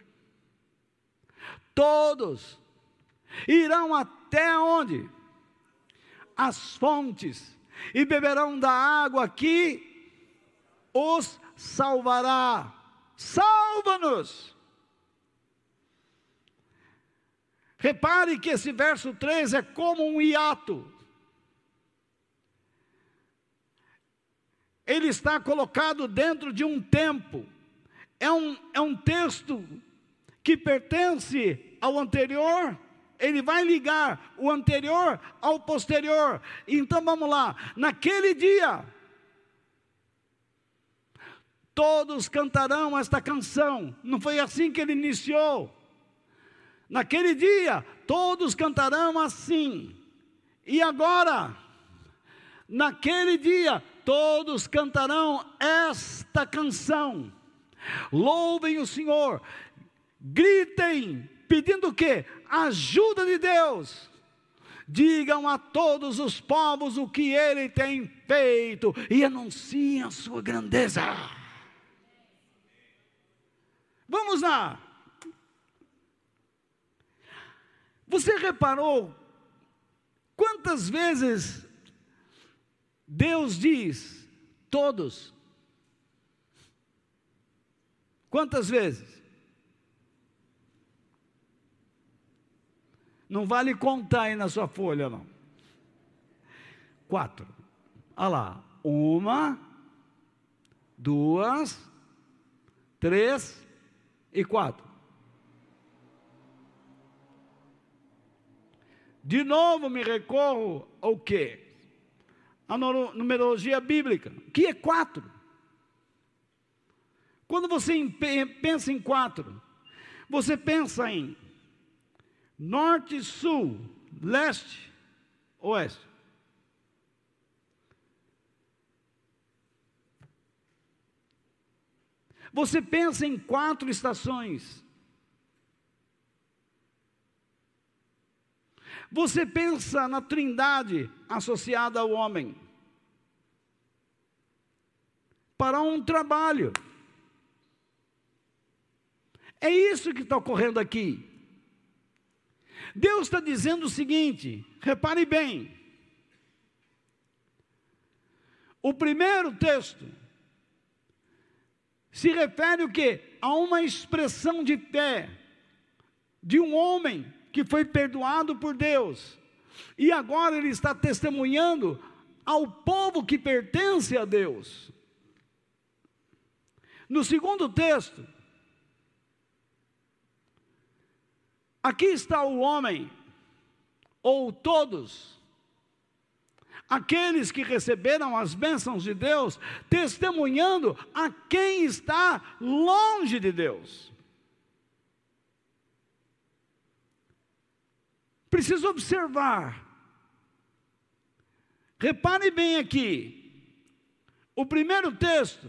todos irão até onde? As fontes, e beberão da água que os salvará. Salva-nos. Repare que esse verso três é como um hiato. Ele está colocado dentro de um tempo. É um, é um texto que pertence ao anterior. Ele vai ligar o anterior ao posterior. Então vamos lá. Naquele dia, todos cantarão esta canção. Não foi assim que ele iniciou? Naquele dia, todos cantarão assim. E agora, naquele dia, todos cantarão esta canção. Louvem o Senhor, gritem, pedindo o quê? Ajuda de Deus. Digam a todos os povos o que Ele tem feito e anunciem a sua grandeza. Vamos lá. Você reparou quantas vezes Deus diz todos? Quantas vezes? Não vale contar aí na sua folha, não. Quatro. Olha lá. Uma, duas, três e quatro. De novo me recorro ao quê? a numerologia bíblica. O que é quatro? Quando você pensa em quatro, você pensa em norte, sul, leste, oeste. Você pensa em quatro estações. Você pensa na trindade associada ao homem. Para um trabalho. É isso que está ocorrendo aqui. Deus está dizendo o seguinte, repare bem. O primeiro texto se refere o quê? A uma expressão de fé de um homem que foi perdoado por Deus. E agora ele está testemunhando ao povo que pertence a Deus. No segundo texto, aqui está o homem, ou todos, aqueles que receberam as bênçãos de Deus, testemunhando a quem está longe de Deus. Preciso observar, repare bem aqui, o primeiro texto,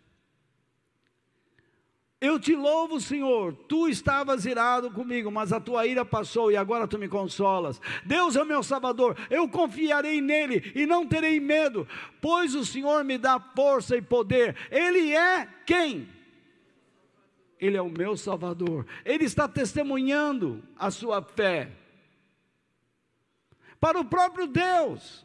eu te louvo, Senhor, tu estavas irado comigo, mas a tua ira passou e agora tu me consolas. Deus é o meu Salvador, eu confiarei nele e não terei medo, pois o Senhor me dá força e poder. Ele é quem? Ele é o meu Salvador. Ele está testemunhando a sua fé para o próprio Deus.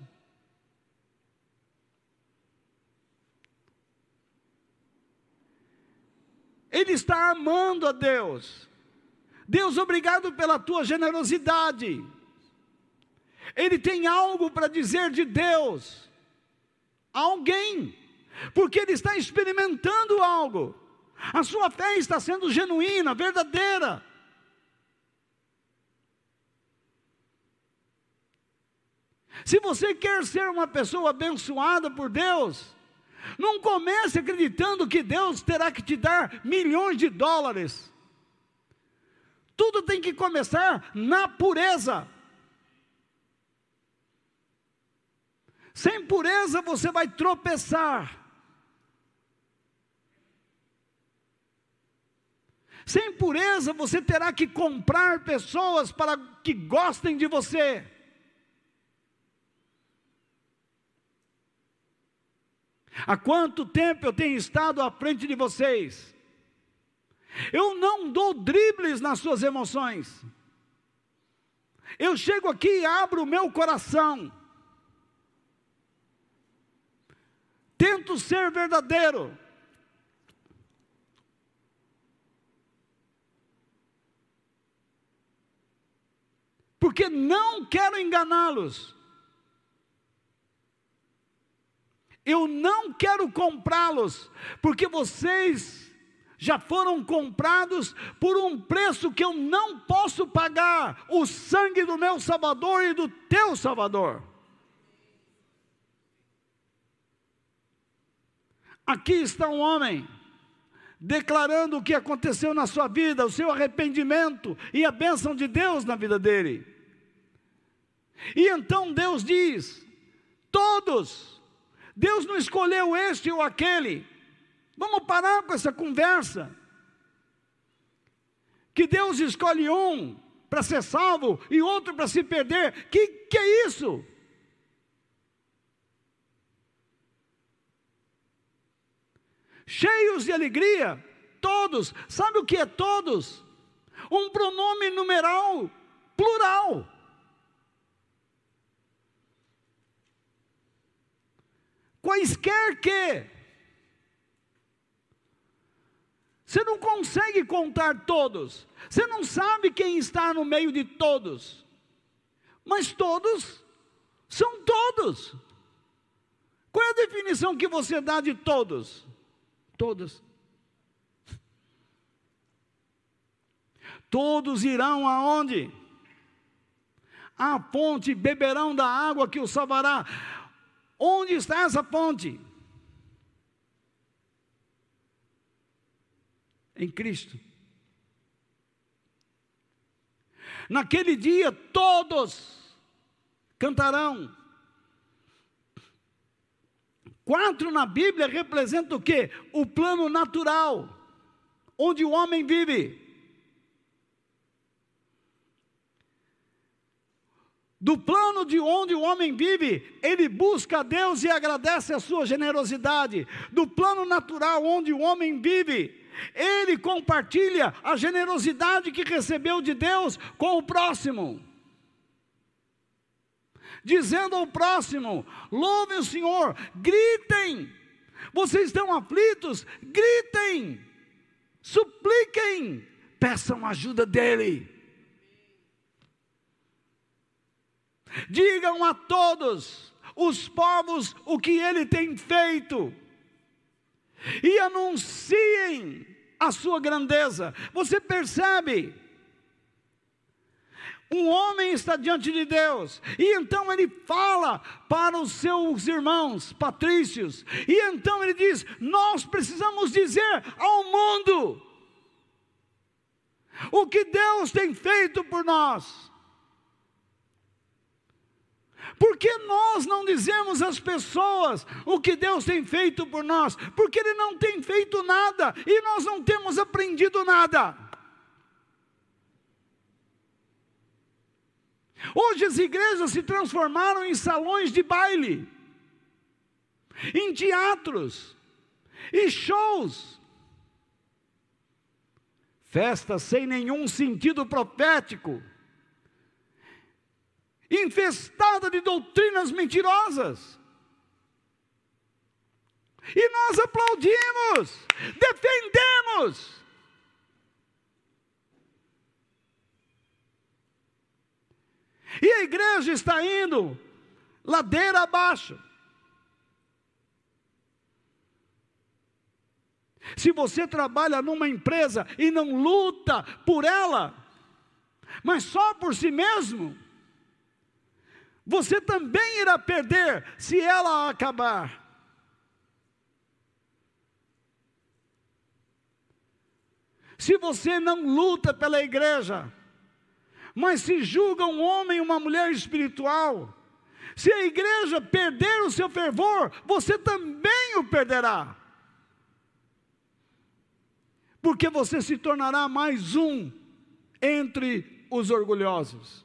Ele está amando a Deus. Deus, obrigado pela tua generosidade. Ele tem algo para dizer de Deus a alguém, porque ele está experimentando algo. A sua fé está sendo genuína, verdadeira. Se você quer ser uma pessoa abençoada por Deus, não comece acreditando que Deus terá que te dar milhões de dólares. Tudo tem que começar na pureza. Sem pureza você vai tropeçar. Sem pureza você terá que comprar pessoas para que gostem de você. Há quanto tempo eu tenho estado à frente de vocês? Eu não dou dribles nas suas emoções. Eu chego aqui e abro o meu coração. Tento ser verdadeiro. Porque não quero enganá-los. Eu não quero comprá-los, porque vocês já foram comprados por um preço que eu não posso pagar, o sangue do meu Salvador e do teu Salvador. Aqui está um homem, declarando o que aconteceu na sua vida, o seu arrependimento e a bênção de Deus na vida dele. E então Deus diz, todos, Deus não escolheu este ou aquele. Vamos parar com essa conversa. Que Deus escolhe um para ser salvo e outro para se perder. Que que é isso? Cheios de alegria, todos. Sabe o que é todos? Um pronome numeral, plural. Quaisquer que, você não consegue contar todos, você não sabe quem está no meio de todos, mas todos são todos. Qual é a definição que você dá de todos? Todos. Todos irão aonde? À fonte, beberão da água que os salvará. Onde está essa fonte? Em Cristo. Naquele dia todos cantarão. Quatro na Bíblia representa o quê? O plano natural, onde o homem vive. Do plano de onde o homem vive, ele busca a Deus e agradece a sua generosidade. Do plano natural onde o homem vive, ele compartilha a generosidade que recebeu de Deus com o próximo. Dizendo ao próximo: louvem o Senhor, gritem. Vocês estão aflitos? Gritem, supliquem, peçam ajuda dEle. Digam a todos os povos o que Ele tem feito, e anunciem a sua grandeza. Você percebe? Um homem está diante de Deus, e então ele fala para os seus irmãos patrícios, e então ele diz: nós precisamos dizer ao mundo o que Deus tem feito por nós. Por que nós não dizemos às pessoas o que Deus tem feito por nós? Porque Ele não tem feito nada, e nós não temos aprendido nada. Hoje as igrejas se transformaram em salões de baile, em teatros, e shows, festas sem nenhum sentido profético, infestada de doutrinas mentirosas, e nós aplaudimos, defendemos. E a igreja está indo ladeira abaixo. Se você trabalha numa empresa e não luta por ela, mas só por si mesmo, você também irá perder se ela acabar. Se você não luta pela igreja, mas se julga um homem e uma mulher espiritual, se a igreja perder o seu fervor, você também o perderá. Porque você se tornará mais um entre os orgulhosos.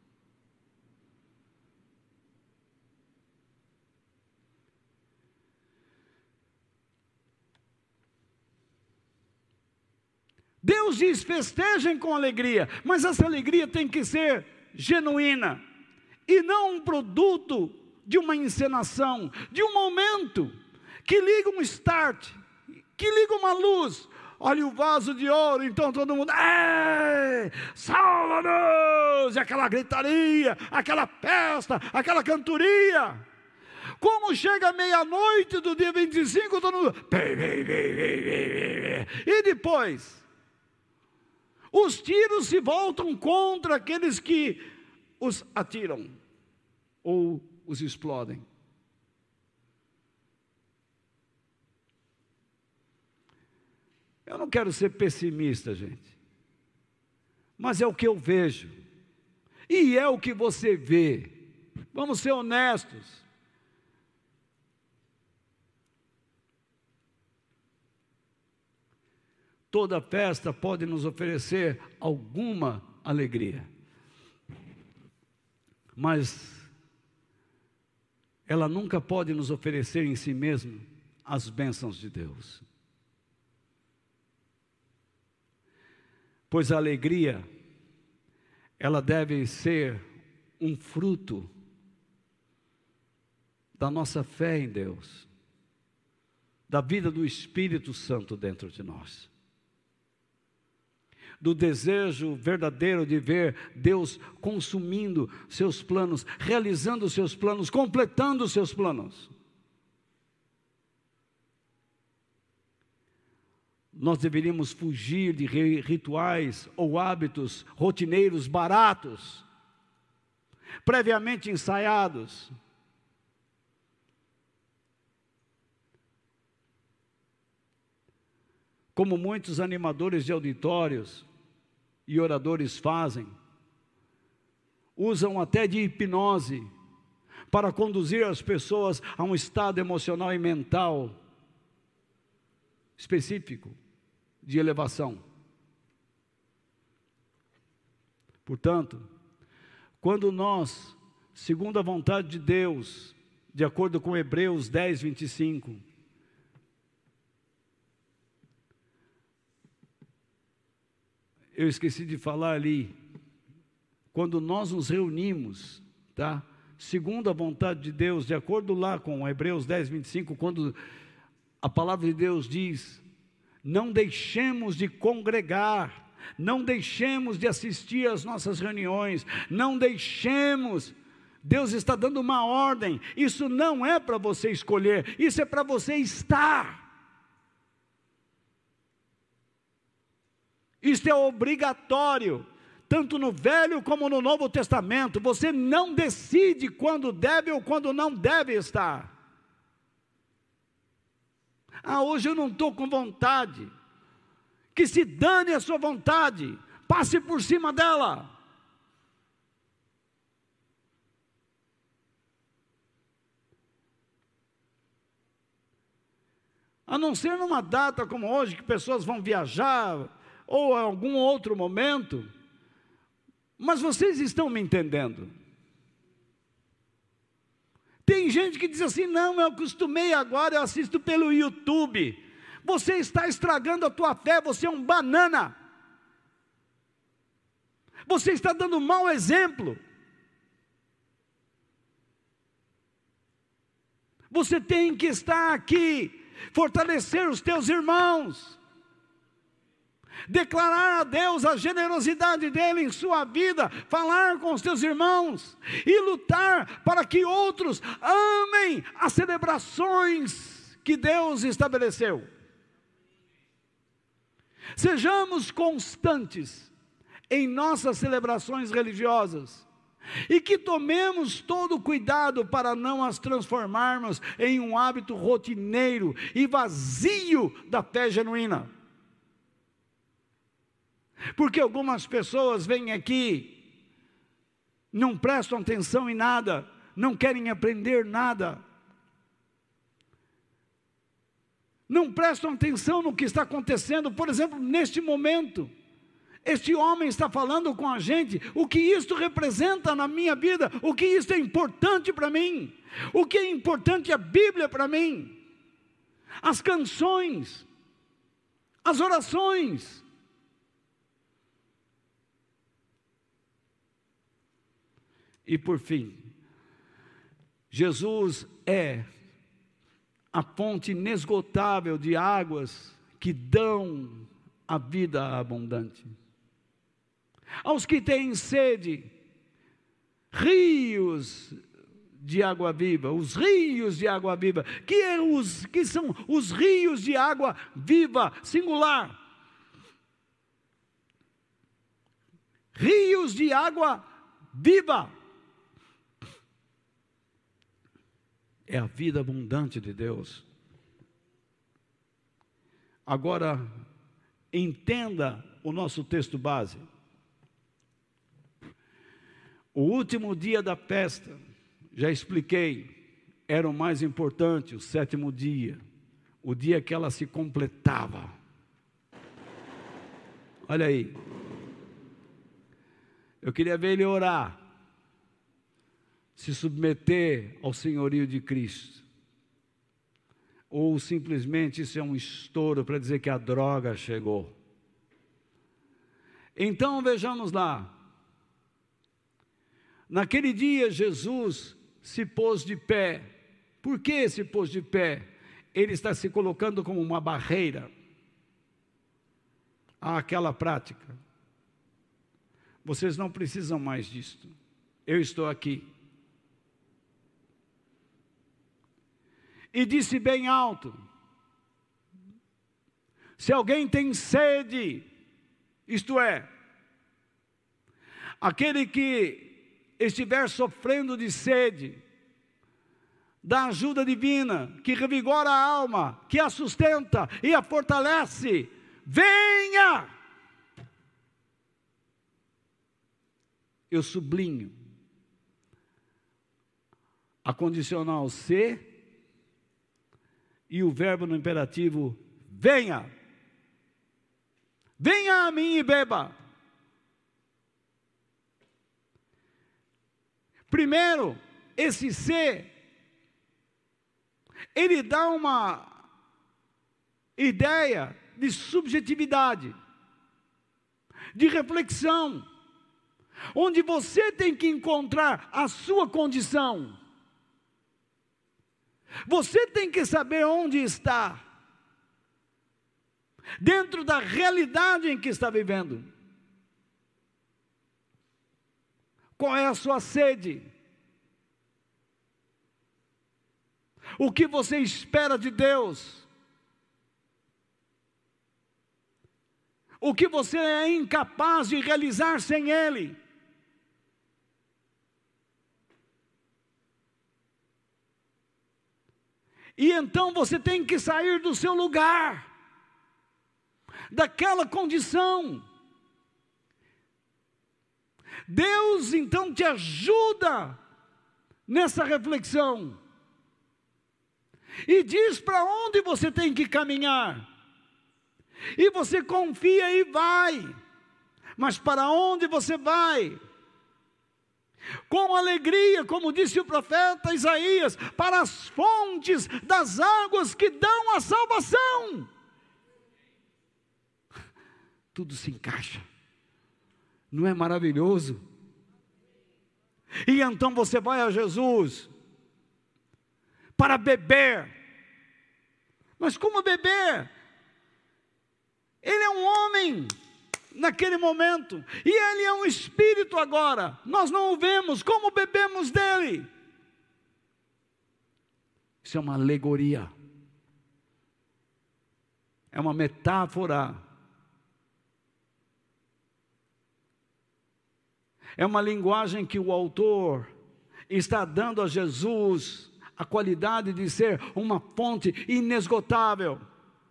Deus diz: festejem com alegria, mas essa alegria tem que ser genuína, e não um produto de uma encenação, de um momento, que liga um start, que liga uma luz. Olha o vaso de ouro, então todo mundo, é, salva-nos, e aquela gritaria, aquela festa, aquela cantoria. Como chega meia-noite do dia vinte e cinco, todo mundo, e depois, os tiros se voltam contra aqueles que os atiram, ou os explodem. Eu não quero ser pessimista, gente, mas é o que eu vejo, e é o que você vê. Vamos ser honestos. Toda festa pode nos oferecer alguma alegria, mas ela nunca pode nos oferecer em si mesma as bênçãos de Deus. Pois a alegria, ela deve ser um fruto da nossa fé em Deus, da vida do Espírito Santo dentro de nós, do desejo verdadeiro de ver Deus consumindo seus planos, realizando seus planos, completando seus planos. Nós deveríamos fugir de rituais ou hábitos rotineiros baratos, previamente ensaiados. como muitos animadores de auditórios e oradores fazem, usam até de hipnose para conduzir as pessoas a um estado emocional e mental específico de elevação. Portanto, quando nós, segundo a vontade de Deus, de acordo com Hebreus dez, vinte e cinco, eu esqueci de falar ali, quando nós nos reunimos, tá? Segundo a vontade de Deus, de acordo lá com Hebreus dez, vinte e cinco, quando a palavra de Deus diz, não deixemos de congregar, não deixemos de assistir às nossas reuniões, não deixemos, Deus está dando uma ordem, isso não é para você escolher, isso é para você estar. Isto é obrigatório, tanto no Velho como no Novo Testamento. Você não decide quando deve ou quando não deve estar. Ah, hoje eu não estou com vontade. Que se dane a sua vontade, passe por cima dela. A não ser numa data como hoje, que pessoas vão viajar, ou em algum outro momento, mas vocês estão me entendendo? Tem gente que diz assim, não, eu acostumei agora, eu assisto pelo YouTube. Você está estragando a tua fé, você é um banana. Você está dando um mau exemplo. Você tem que estar aqui, fortalecer os teus irmãos, declarar a Deus a generosidade dele em sua vida, falar com os teus irmãos e lutar para que outros amem as celebrações que Deus estabeleceu. Sejamos constantes em nossas celebrações religiosas e que tomemos todo o cuidado para não as transformarmos em um hábito rotineiro e vazio da fé genuína. Porque algumas pessoas vêm aqui, não prestam atenção em nada, não querem aprender nada, não prestam atenção no que está acontecendo. Por exemplo, neste momento, este homem está falando com a gente, o que isto representa na minha vida, o que isto é importante para mim, o que é importante a Bíblia para mim, as canções, as orações. E por fim, Jesus é a fonte inesgotável de águas que dão a vida abundante. Aos que têm sede, rios de água viva, os rios de água viva, que, é os, que são os rios de água viva, singular. Rios de água viva. É a vida abundante de Deus. Agora, entenda o nosso texto base. O último dia da festa, já expliquei, era o mais importante, o sétimo dia, o dia que ela se completava. Olha aí, eu queria ver ele orar, se submeter ao senhorio de Cristo, ou simplesmente isso é um estouro para dizer que a droga chegou. Então vejamos lá, naquele dia Jesus se pôs de pé. Por que se pôs de pé? Ele está se colocando como uma barreira àquela prática. Vocês não precisam mais disto, eu estou aqui. E disse bem alto, se alguém tem sede, isto é, aquele que estiver sofrendo de sede, da ajuda divina, que revigora a alma, que a sustenta e a fortalece, venha. Eu sublinho a condicional se e o verbo no imperativo venha. Venha a mim e beba. Primeiro, esse se, ele dá uma ideia de subjetividade, de reflexão, onde você tem que encontrar a sua condição. Você tem que saber onde está, dentro da realidade em que está vivendo. Qual é a sua sede? O que você espera de Deus? O que você é incapaz de realizar sem Ele? E então você tem que sair do seu lugar, daquela condição. Deus então te ajuda nessa reflexão e diz para onde você tem que caminhar, e você confia e vai. Mas para onde você vai? Com alegria, como disse o profeta Isaías, para as fontes das águas que dão a salvação. Tudo se encaixa. Não é maravilhoso? E então você vai a Jesus para beber. Mas como beber? Ele é um homem naquele momento, e ele é um espírito agora. Nós não o vemos, como bebemos dele? Isso é uma alegoria, é uma metáfora, é uma linguagem que o autor está dando a Jesus a qualidade de ser uma fonte inesgotável.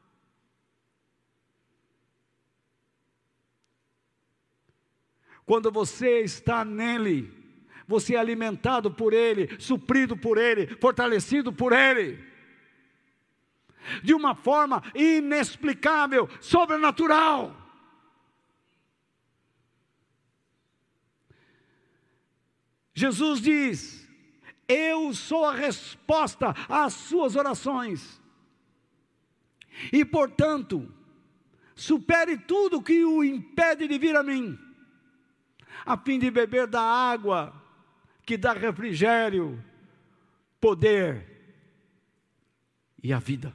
Quando você está nele, você é alimentado por ele, suprido por ele, fortalecido por ele, de uma forma inexplicável, sobrenatural. Jesus diz: eu sou a resposta às suas orações, e portanto, supere tudo que o impede de vir a mim, a fim de beber da água que dá refrigério, poder e a vida.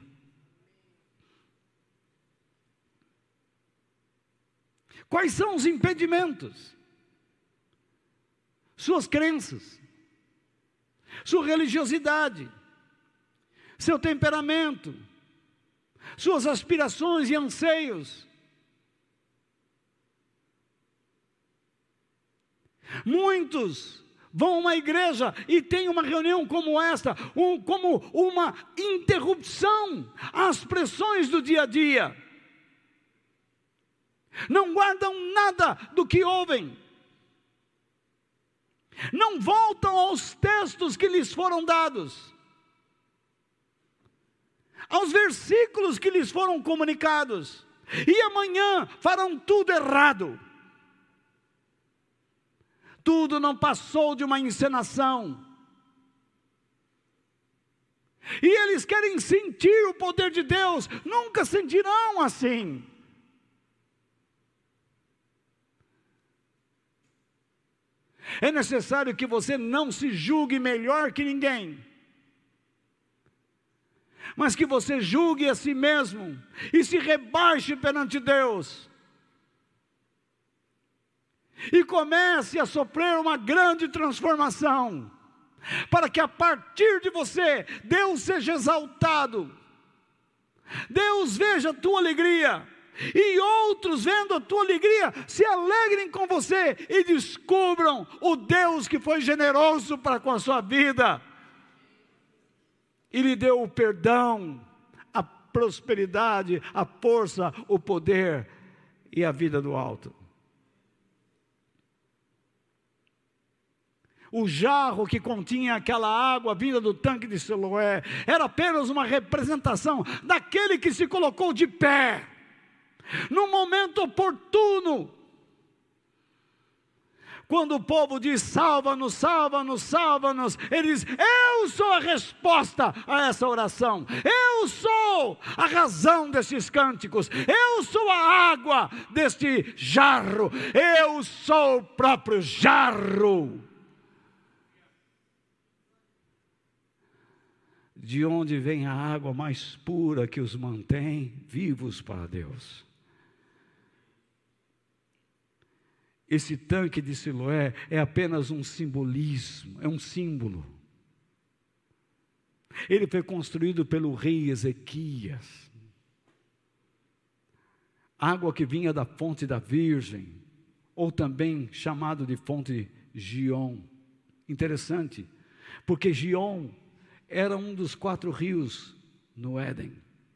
Quais são os impedimentos? Suas crenças, sua religiosidade, seu temperamento, suas aspirações e anseios. Muitos vão a uma igreja e tem uma reunião como esta, um, como uma interrupção às pressões do dia a dia. Não guardam nada do que ouvem. Não voltam aos textos que lhes foram dados, aos versículos que lhes foram comunicados, e amanhã farão tudo errado. Tudo não passou de uma encenação. E eles querem sentir o poder de Deus, nunca sentirão assim. É necessário que você não se julgue melhor que ninguém, mas que você julgue a si mesmo e se rebaixe perante Deus, e comece a sofrer uma grande transformação, para que a partir de você, Deus seja exaltado, Deus veja a tua alegria, e outros vendo a tua alegria, se alegrem com você, e descubram o Deus que foi generoso para com a sua vida, e lhe deu o perdão, a prosperidade, a força, o poder e a vida do alto. O jarro que continha aquela água vinda do tanque de Siloé era apenas uma representação daquele que se colocou de pé, no momento oportuno. Quando o povo diz, salva-nos, salva-nos, salva-nos, ele diz, eu sou a resposta a essa oração, eu sou a razão desses cânticos, eu sou a água deste jarro, eu sou o próprio jarro. De onde vem a água mais pura que os mantém vivos para Deus. Esse tanque de Siloé é apenas um simbolismo, é um símbolo. Ele foi construído pelo rei Ezequias. Água que vinha da fonte da Virgem, ou também chamado de fonte Gion. Interessante, porque Gion era um dos quatro rios no Éden.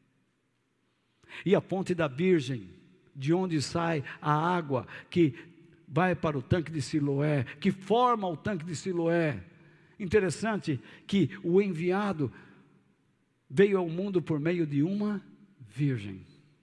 E a fonte da Virgem, de onde sai a água que vai para o tanque de Siloé, que forma o tanque de Siloé. Interessante que o enviado veio ao mundo por meio de uma virgem.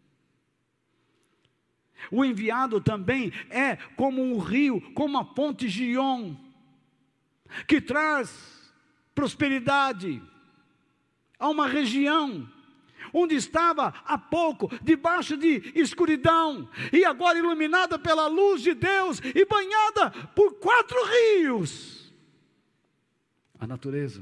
O enviado também é como um rio, como a fonte Gion, que traz prosperidade a uma região onde estava há pouco debaixo de escuridão, e agora iluminada pela luz de Deus e banhada por quatro rios. A natureza.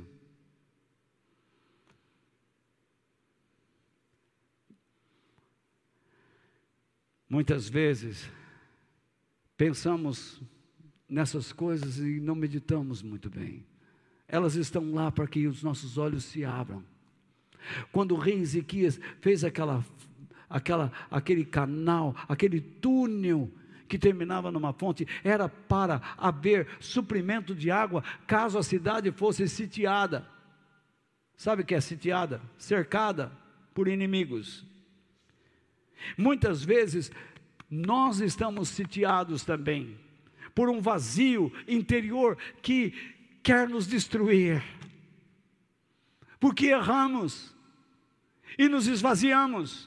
Muitas vezes pensamos nessas coisas e não meditamos muito bem. Elas estão lá para que os nossos olhos se abram. Quando o rei Ezequias fez aquela, aquela, aquele canal, aquele túnel que terminava numa fonte, era para haver suprimento de água, caso a cidade fosse sitiada. Sabe o que é sitiada? Cercada por inimigos. Muitas vezes, nós estamos sitiados também, por um vazio interior que quer nos destruir, porque erramos e nos esvaziamos,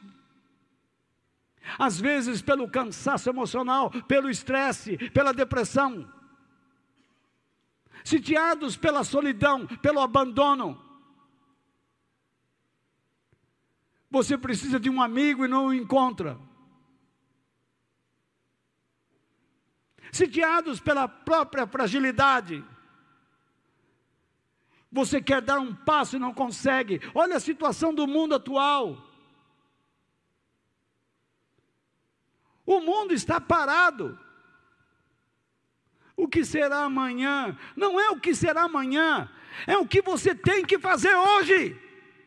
às vezes pelo cansaço emocional, pelo estresse, pela depressão, sitiados pela solidão, pelo abandono. Você precisa de um amigo e não o encontra. Sitiados pela própria fragilidade. Você quer dar um passo e não consegue. Olha a situação do mundo atual. O mundo está parado. O que será amanhã? Não é o que será amanhã, é o que você tem que fazer hoje.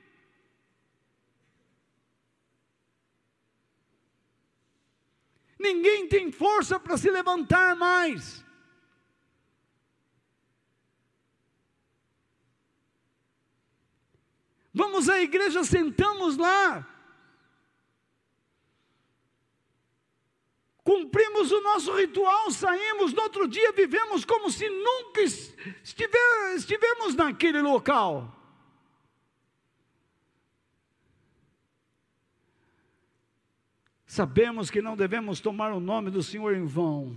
Ninguém tem força para se levantar mais. Vamos à igreja, sentamos lá, cumprimos o nosso ritual, saímos, no outro dia vivemos como se nunca estiver, estivemos naquele local. Sabemos que não devemos tomar o nome do Senhor em vão.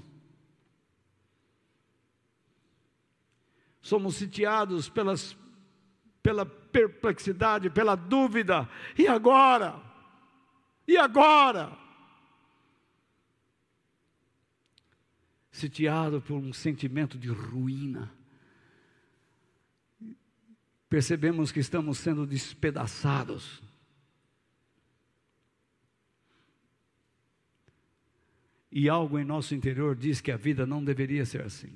Somos sitiados pelas, pela perplexidade, pela dúvida. E agora? E agora? Sitiado por um sentimento de ruína. Percebemos que estamos sendo despedaçados. E algo em nosso interior diz que a vida não deveria ser assim.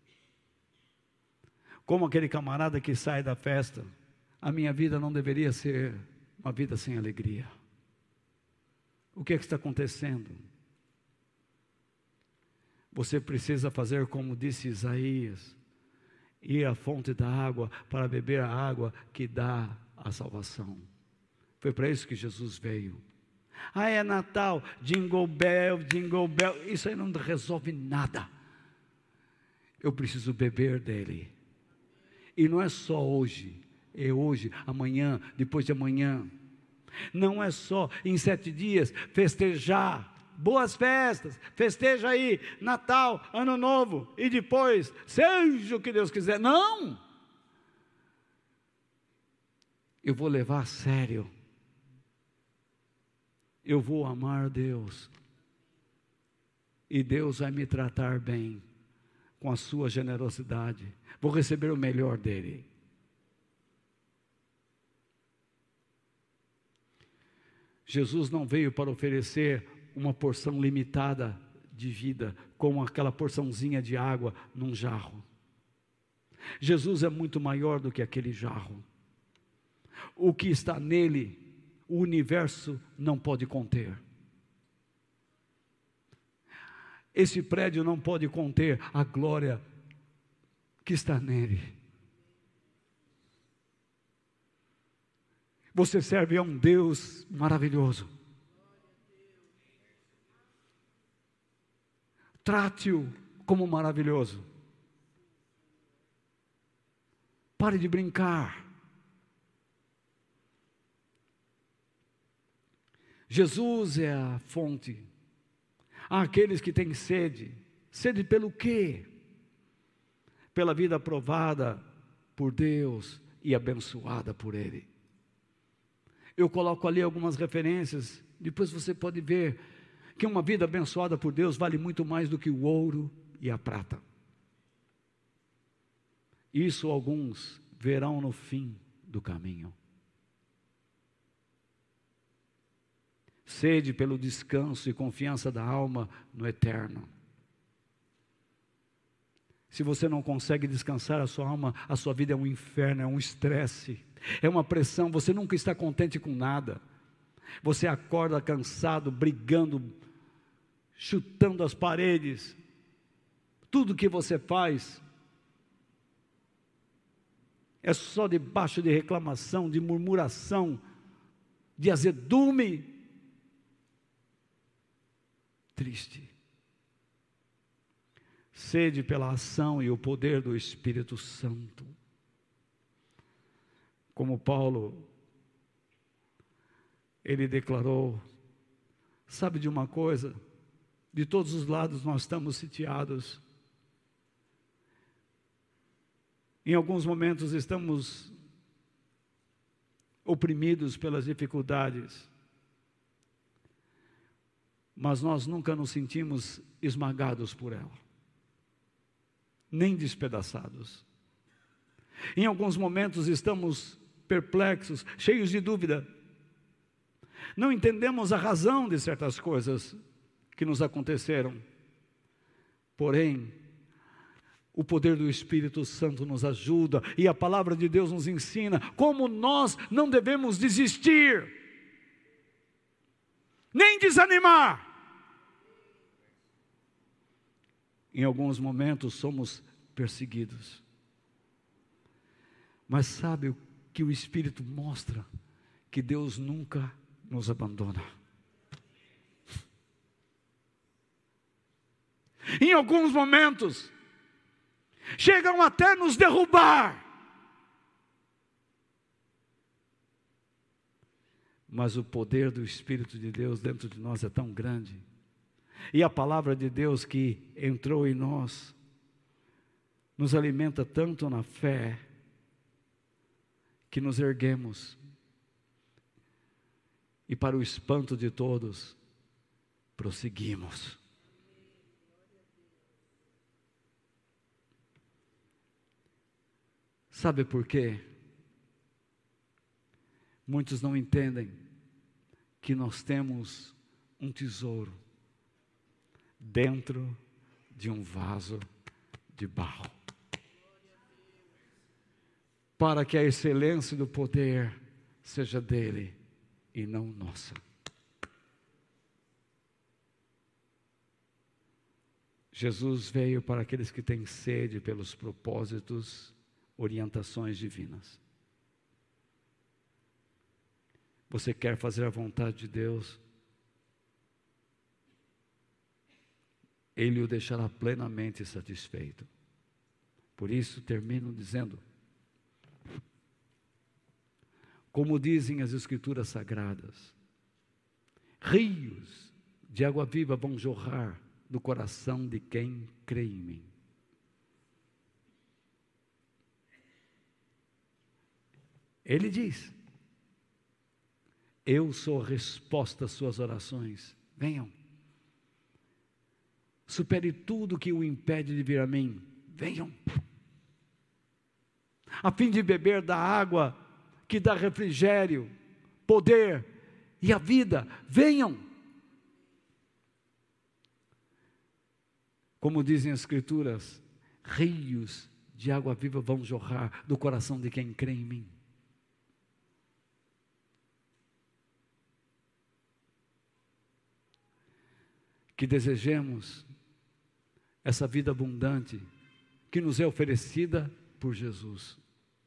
Como aquele camarada que sai da festa, a minha vida não deveria ser uma vida sem alegria. O que é que está acontecendo? Você precisa fazer como disse Isaías, ir à fonte da água para beber a água que dá a salvação. Foi para isso que Jesus veio. Ah, é Natal, Jingle Bell, Jingle Bell, isso aí não resolve nada. Eu preciso beber dele. E não é só hoje, é hoje, amanhã, depois de amanhã. Não é só em sete dias festejar, boas festas, festeja aí, Natal, Ano Novo, e depois, seja o que Deus quiser. Não! Eu vou levar a sério. Eu vou amar Deus. E Deus vai me tratar bem, com a sua generosidade. Vou receber o melhor dele. Jesus não veio para oferecer uma porção limitada de vida, como aquela porçãozinha de água num jarro. Jesus é muito maior do que aquele jarro. O que está nele, o universo não pode conter. Esse prédio não pode conter a glória que está nele. Você serve a um Deus maravilhoso. Trate-o como maravilhoso. Pare de brincar. Jesus é a fonte. Há aqueles que têm sede. Sede pelo quê? Pela vida aprovada por Deus e abençoada por Ele. Eu coloco ali algumas referências, depois você pode ver que uma vida abençoada por Deus vale muito mais do que o ouro e a prata. Isso alguns verão no fim do caminho. Sede pelo descanso e confiança da alma no eterno. Se você não consegue descansar a sua alma, a sua vida é um inferno, é um estresse, é uma pressão, você nunca está contente com nada. Você acorda cansado, brigando, chutando as paredes. Tudo que você faz é só debaixo de reclamação, de murmuração, de azedume. Triste. Sede pela ação e o poder do Espírito Santo. Como Paulo, ele declarou, sabe de uma coisa? De todos os lados nós estamos sitiados. Em alguns momentos estamos oprimidos pelas dificuldades. Mas nós nunca nos sentimos esmagados por ela, nem despedaçados. Em alguns momentos estamos perplexos, cheios de dúvida. Não entendemos a razão de certas coisas que nos aconteceram. Porém, o poder do Espírito Santo nos ajuda e a palavra de Deus nos ensina como nós não devemos desistir, nem desanimar. Em alguns momentos somos perseguidos. Mas sabe o que o Espírito mostra? Que Deus nunca nos abandona. Em alguns momentos, chegam até nos derrubar. Mas o poder do Espírito de Deus dentro de nós é tão grande. E a palavra de Deus que entrou em nós, nos alimenta tanto na fé, que nos erguemos. E para o espanto de todos, prosseguimos. Sabe por quê? Muitos não entendem que nós temos um tesouro dentro de um vaso de barro, para que a excelência do poder seja dele e não nossa. Jesus veio para aqueles que têm sede pelos propósitos, orientações divinas. Você quer fazer a vontade de Deus? Ele o deixará plenamente satisfeito. Por isso, termino dizendo, como dizem as Escrituras Sagradas, rios de água viva vão jorrar do coração de quem crê em mim. Ele diz, eu sou a resposta às suas orações. Venham. Supere tudo que o impede de vir a mim. Venham. A fim de beber da água que dá refrigério, poder e a vida. Venham. Como dizem as Escrituras, rios de água viva vão jorrar do coração de quem crê em mim. Que desejemos essa vida abundante que nos é oferecida por Jesus.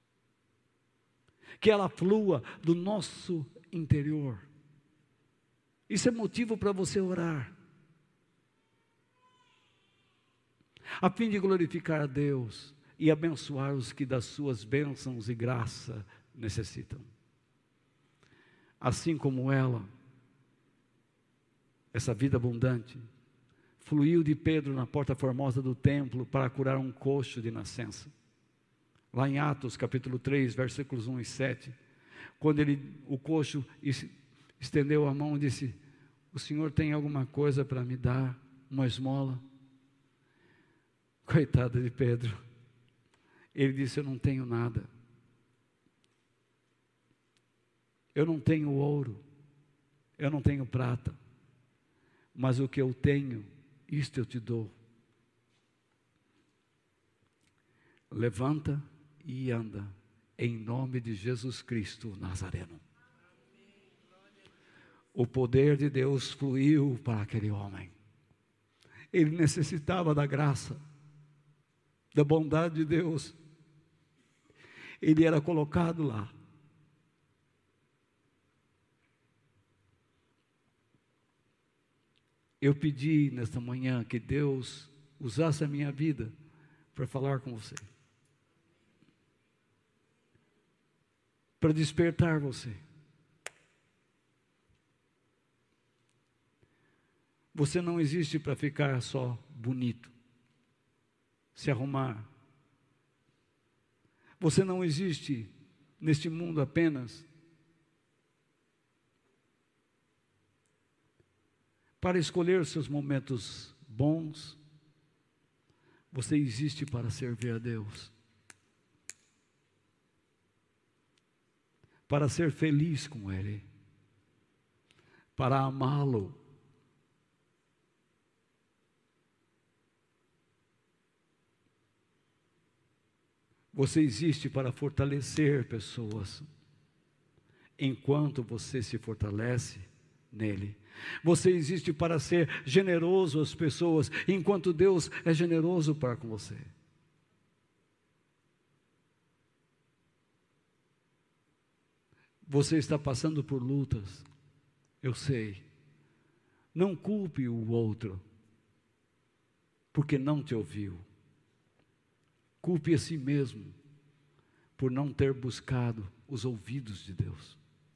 Que ela flua do nosso interior. Isso é motivo para você orar. A fim de glorificar a Deus e abençoar os que das suas bênçãos e graça necessitam. Assim como ela, essa vida abundante, fluiu de Pedro na porta formosa do templo para curar um coxo de nascença. Lá em Atos capítulo três, versículos um e sete, quando ele, o coxo estendeu a mão e disse, o Senhor tem alguma coisa para me dar, uma esmola? Coitado de Pedro, ele disse, eu não tenho nada, eu não tenho ouro, eu não tenho prata, mas o que eu tenho, isto eu te dou. Levanta e anda, em nome de Jesus Cristo Nazareno. O poder de Deus fluiu para aquele homem. Ele necessitava da graça, da bondade de Deus. Ele era colocado lá. Eu pedi nesta manhã que Deus usasse a minha vida para falar com você, para despertar você. Você não existe para ficar só bonito, se arrumar. Você não existe neste mundo apenas para escolher seus momentos bons. Você existe para servir a Deus, para ser feliz com Ele, para amá-lo. Você existe para fortalecer pessoas, enquanto você se fortalece nele. Você existe para ser generoso às pessoas, enquanto Deus é generoso para com você. Você está passando por lutas, eu sei. Não culpe o outro, porque não te ouviu. Culpe a si mesmo, por não ter buscado os ouvidos de Deus.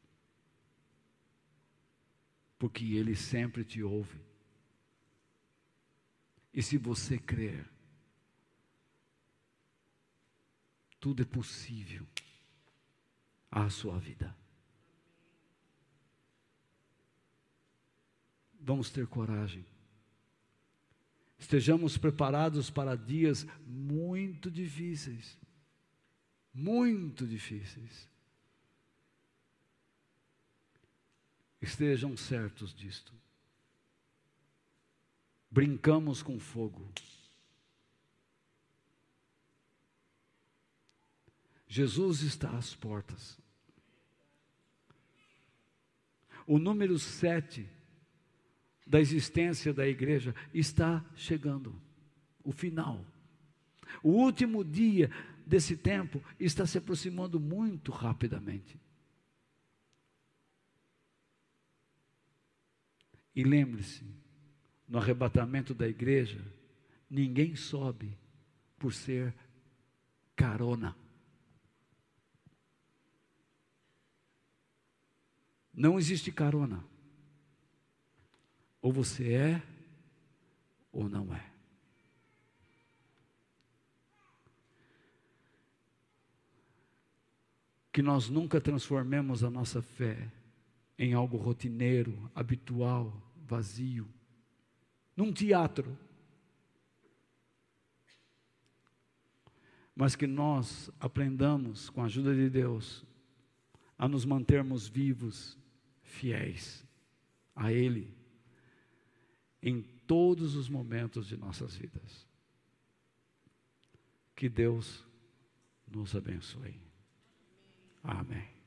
Porque Ele sempre te ouve. E se você crer, tudo é possível à sua vida. Vamos ter coragem. Estejamos preparados para dias muito difíceis. Muito difíceis. Estejam certos disto. Brincamos com fogo. Jesus está às portas. O número sete da existência da igreja está chegando. O final. O último dia desse tempo está se aproximando muito rapidamente. E lembre-se, no arrebatamento da igreja, ninguém sobe por ser carona. Não existe carona. Ou você é, ou não é. Que nós nunca transformemos a nossa fé em algo rotineiro, habitual, vazio, num teatro. Mas que nós aprendamos, com a ajuda de Deus, a nos mantermos vivos, fiéis a Ele, em todos os momentos de nossas vidas. Que Deus nos abençoe. Amém.